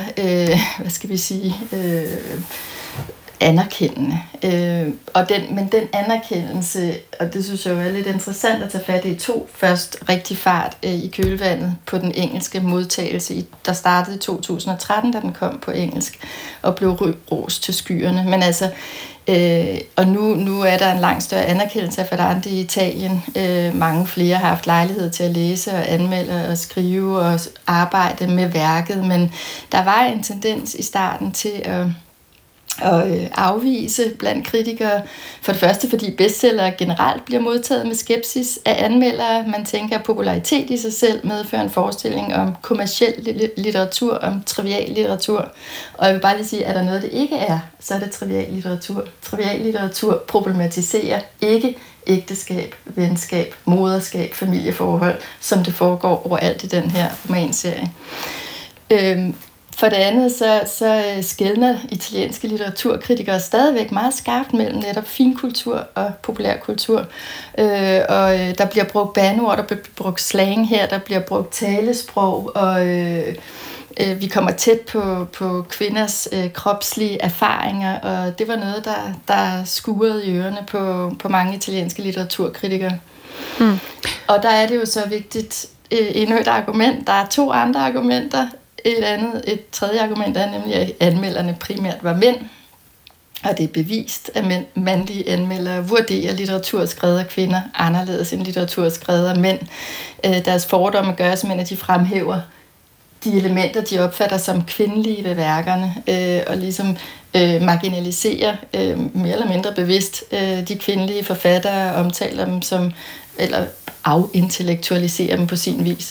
anerkendende. Men den anerkendelse, og det synes jeg jo er lidt interessant at tage fat i, tog først rigtig fart i kølvandet på den engelske modtagelse, der startede i 2013, da den kom på engelsk, og blev rost til skyerne. Men altså, og nu er der en langt større anerkendelse af Ferrante i Italien. Mange flere har haft lejlighed til at læse og anmelde og skrive og arbejde med værket, men der var en tendens i starten til at afvise blandt kritikere. For det første, fordi bestsellere generelt bliver modtaget med skepsis af anmeldere. Man tænker, at popularitet i sig selv medfører en forestilling om kommerciel litteratur, om trivial litteratur. Og jeg vil bare lige sige, at der noget, det ikke er, så er det trivial litteratur. Trivial litteratur problematiserer ikke ægteskab, venskab, moderskab, familieforhold, som det foregår overalt i den her romanserie. For det andet, så skelner italienske litteraturkritikere stadigvæk meget skarpt mellem netop finkultur og populærkultur. Og der bliver brugt bandeord, der bliver brugt slang her, der bliver brugt talesprog, og vi kommer tæt på kvinders kropslige erfaringer, og det var noget, der skurrede i ørerne på mange italienske litteraturkritikere. Og der er det jo så vigtigt, endnu et argument, der er 2 andre argumenter. Et tredje argument er nemlig, at anmelderne primært var mænd, og det er bevist, at mandlige anmeldere vurderer litteratur skrevet af kvinder anderledes end litteratur skrevet af mænd. Deres fordomme gør simpelthen, at de fremhæver de elementer, de opfatter som kvindelige ved værkerne, og ligesom marginaliserer mere eller mindre bevidst de kvindelige forfattere, omtaler dem som, eller afintellektualiserer dem på sin vis.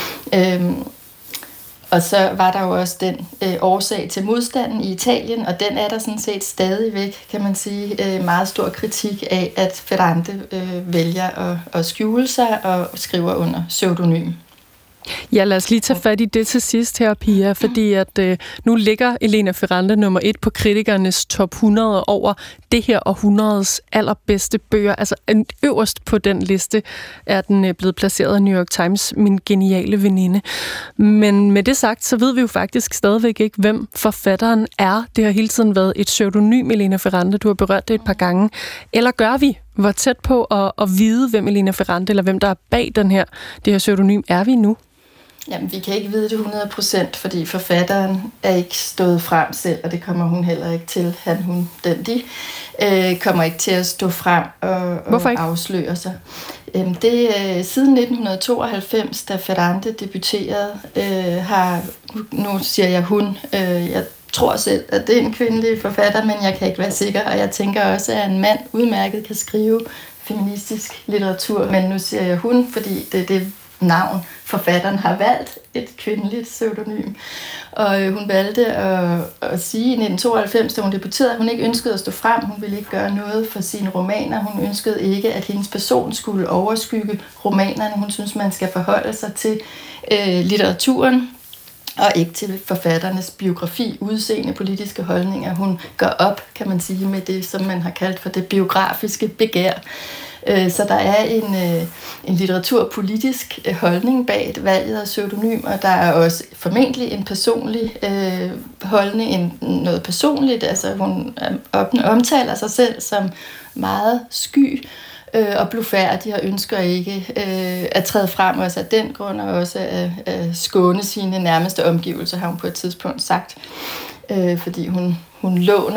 Og så var der jo også den årsag til modstanden i Italien, og den er der sådan set stadigvæk, kan man sige, meget stor kritik af, at Ferrante vælger at skjule sig og skriver under pseudonym. Ja, lad os lige tage fat i det til sidst her, Pia, fordi at nu ligger Elena Ferrante nummer 1 på kritikernes top 100 over det her århundredes allerbedste bøger. Altså øverst på den liste er den blevet placeret af New York Times, Min geniale veninde. Men med det sagt, så ved vi jo faktisk stadigvæk ikke, hvem forfatteren er. Det har hele tiden været et pseudonym, Elena Ferrante. Du har berørt det et par gange. Eller gør vi? Hvor tæt på at vide, hvem Elena Ferrante, eller hvem der er bag det her pseudonym, er vi nu? Jamen, vi kan ikke vide det 100%, fordi forfatteren er ikke stået frem selv, og det kommer hun heller ikke til. De kommer ikke til at stå frem og afsløre sig. Siden 1992, da Ferrante debuterede, nu siger jeg hun, jeg tror selv, at det er en kvindelig forfatter, men jeg kan ikke være sikker, og jeg tænker også, at en mand udmærket kan skrive feministisk litteratur, men nu siger jeg hun, fordi det er det, navn. Forfatteren har valgt et kvindeligt pseudonym, og hun valgte at sige i 1992, da hun debuterede, at hun ikke ønskede at stå frem, hun ville ikke gøre noget for sine romaner, hun ønskede ikke, at hendes person skulle overskygge romanerne, hun synes, man skal forholde sig til litteraturen, og ikke til forfatternes biografi, udseende, politiske holdninger. Hun gør op, kan man sige, med det, som man har kaldt for det biografiske begær. Så der er en litteraturpolitisk holdning bag valget af pseudonym, og der er også formentlig en personlig holdning, noget personligt. Altså hun omtaler sig selv som meget sky og blufærdig og ønsker ikke at træde frem også af den grund, og også at skåne sine nærmeste omgivelser, har hun på et tidspunkt sagt. Fordi hun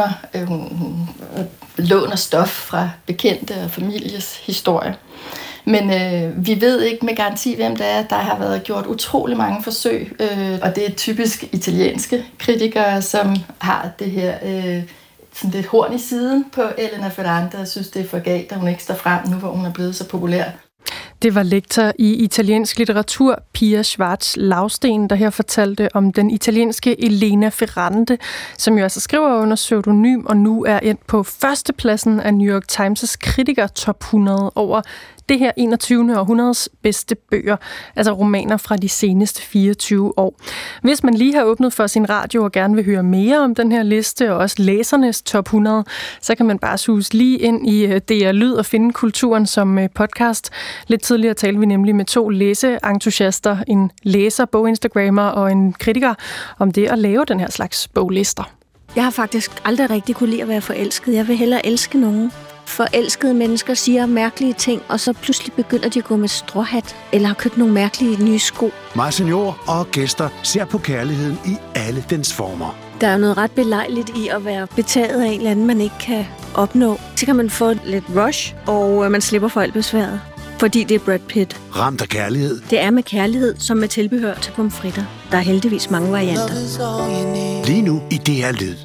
låner stof fra bekendte og families historie. Men vi ved ikke med garanti, hvem det er. Der har været gjort utrolig mange forsøg, og det er typisk italienske kritikere, som har det her sådan lidt horn i siden på Elena Ferrante, og synes, det er for galt, at hun ikke står frem nu, hvor hun er blevet så populær. Det var lektor i italiensk litteratur, Pia Schwarz-Lausten, der her fortalte om den italienske Elena Ferrante, som jo altså skriver under pseudonym, og nu er endt på førstepladsen af New York Times' kritiker top 100 over det her 21. århundredes bedste bøger, altså romaner fra de seneste 24 år. Hvis man lige har åbnet for sin radio og gerne vil høre mere om den her liste, og også læsernes top 100, så kan man bare suse lige ind i DR Lyd og finde Kulturen som podcast. Lidt tidligere talte vi nemlig med 2 læseentusiaster, en læser, boginstagrammer og en kritiker, om det at lave den her slags boglister. Jeg har faktisk aldrig rigtig kunne lide at være forelsket. Jeg vil hellere elske nogen. Forelskede mennesker siger mærkelige ting, og så pludselig begynder de at gå med stråhat, eller har købt nogle mærkelige nye sko. Mig, senior og gæster ser på kærligheden i alle dens former. Der er noget ret belejligt i at være betaget af en eller anden, man ikke kan opnå. Så kan man få lidt rush, og man slipper for alt besværet, fordi det er Brad Pitt. Ramt af kærlighed. Det er med kærlighed, som med tilbehør til pomfritter. Der er heldigvis mange varianter. Lige nu i DR Lyd.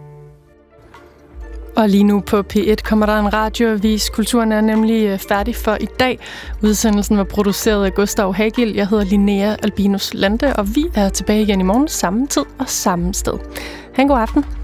Og lige nu på P1 kommer der en radioavis. Kulturen er nemlig færdig for i dag. Udsendelsen var produceret af Gustav Hagil. Jeg hedder Linnea Albinus Lande, og vi er tilbage igen i morgen samme tid og samme sted. Ha' en god aften.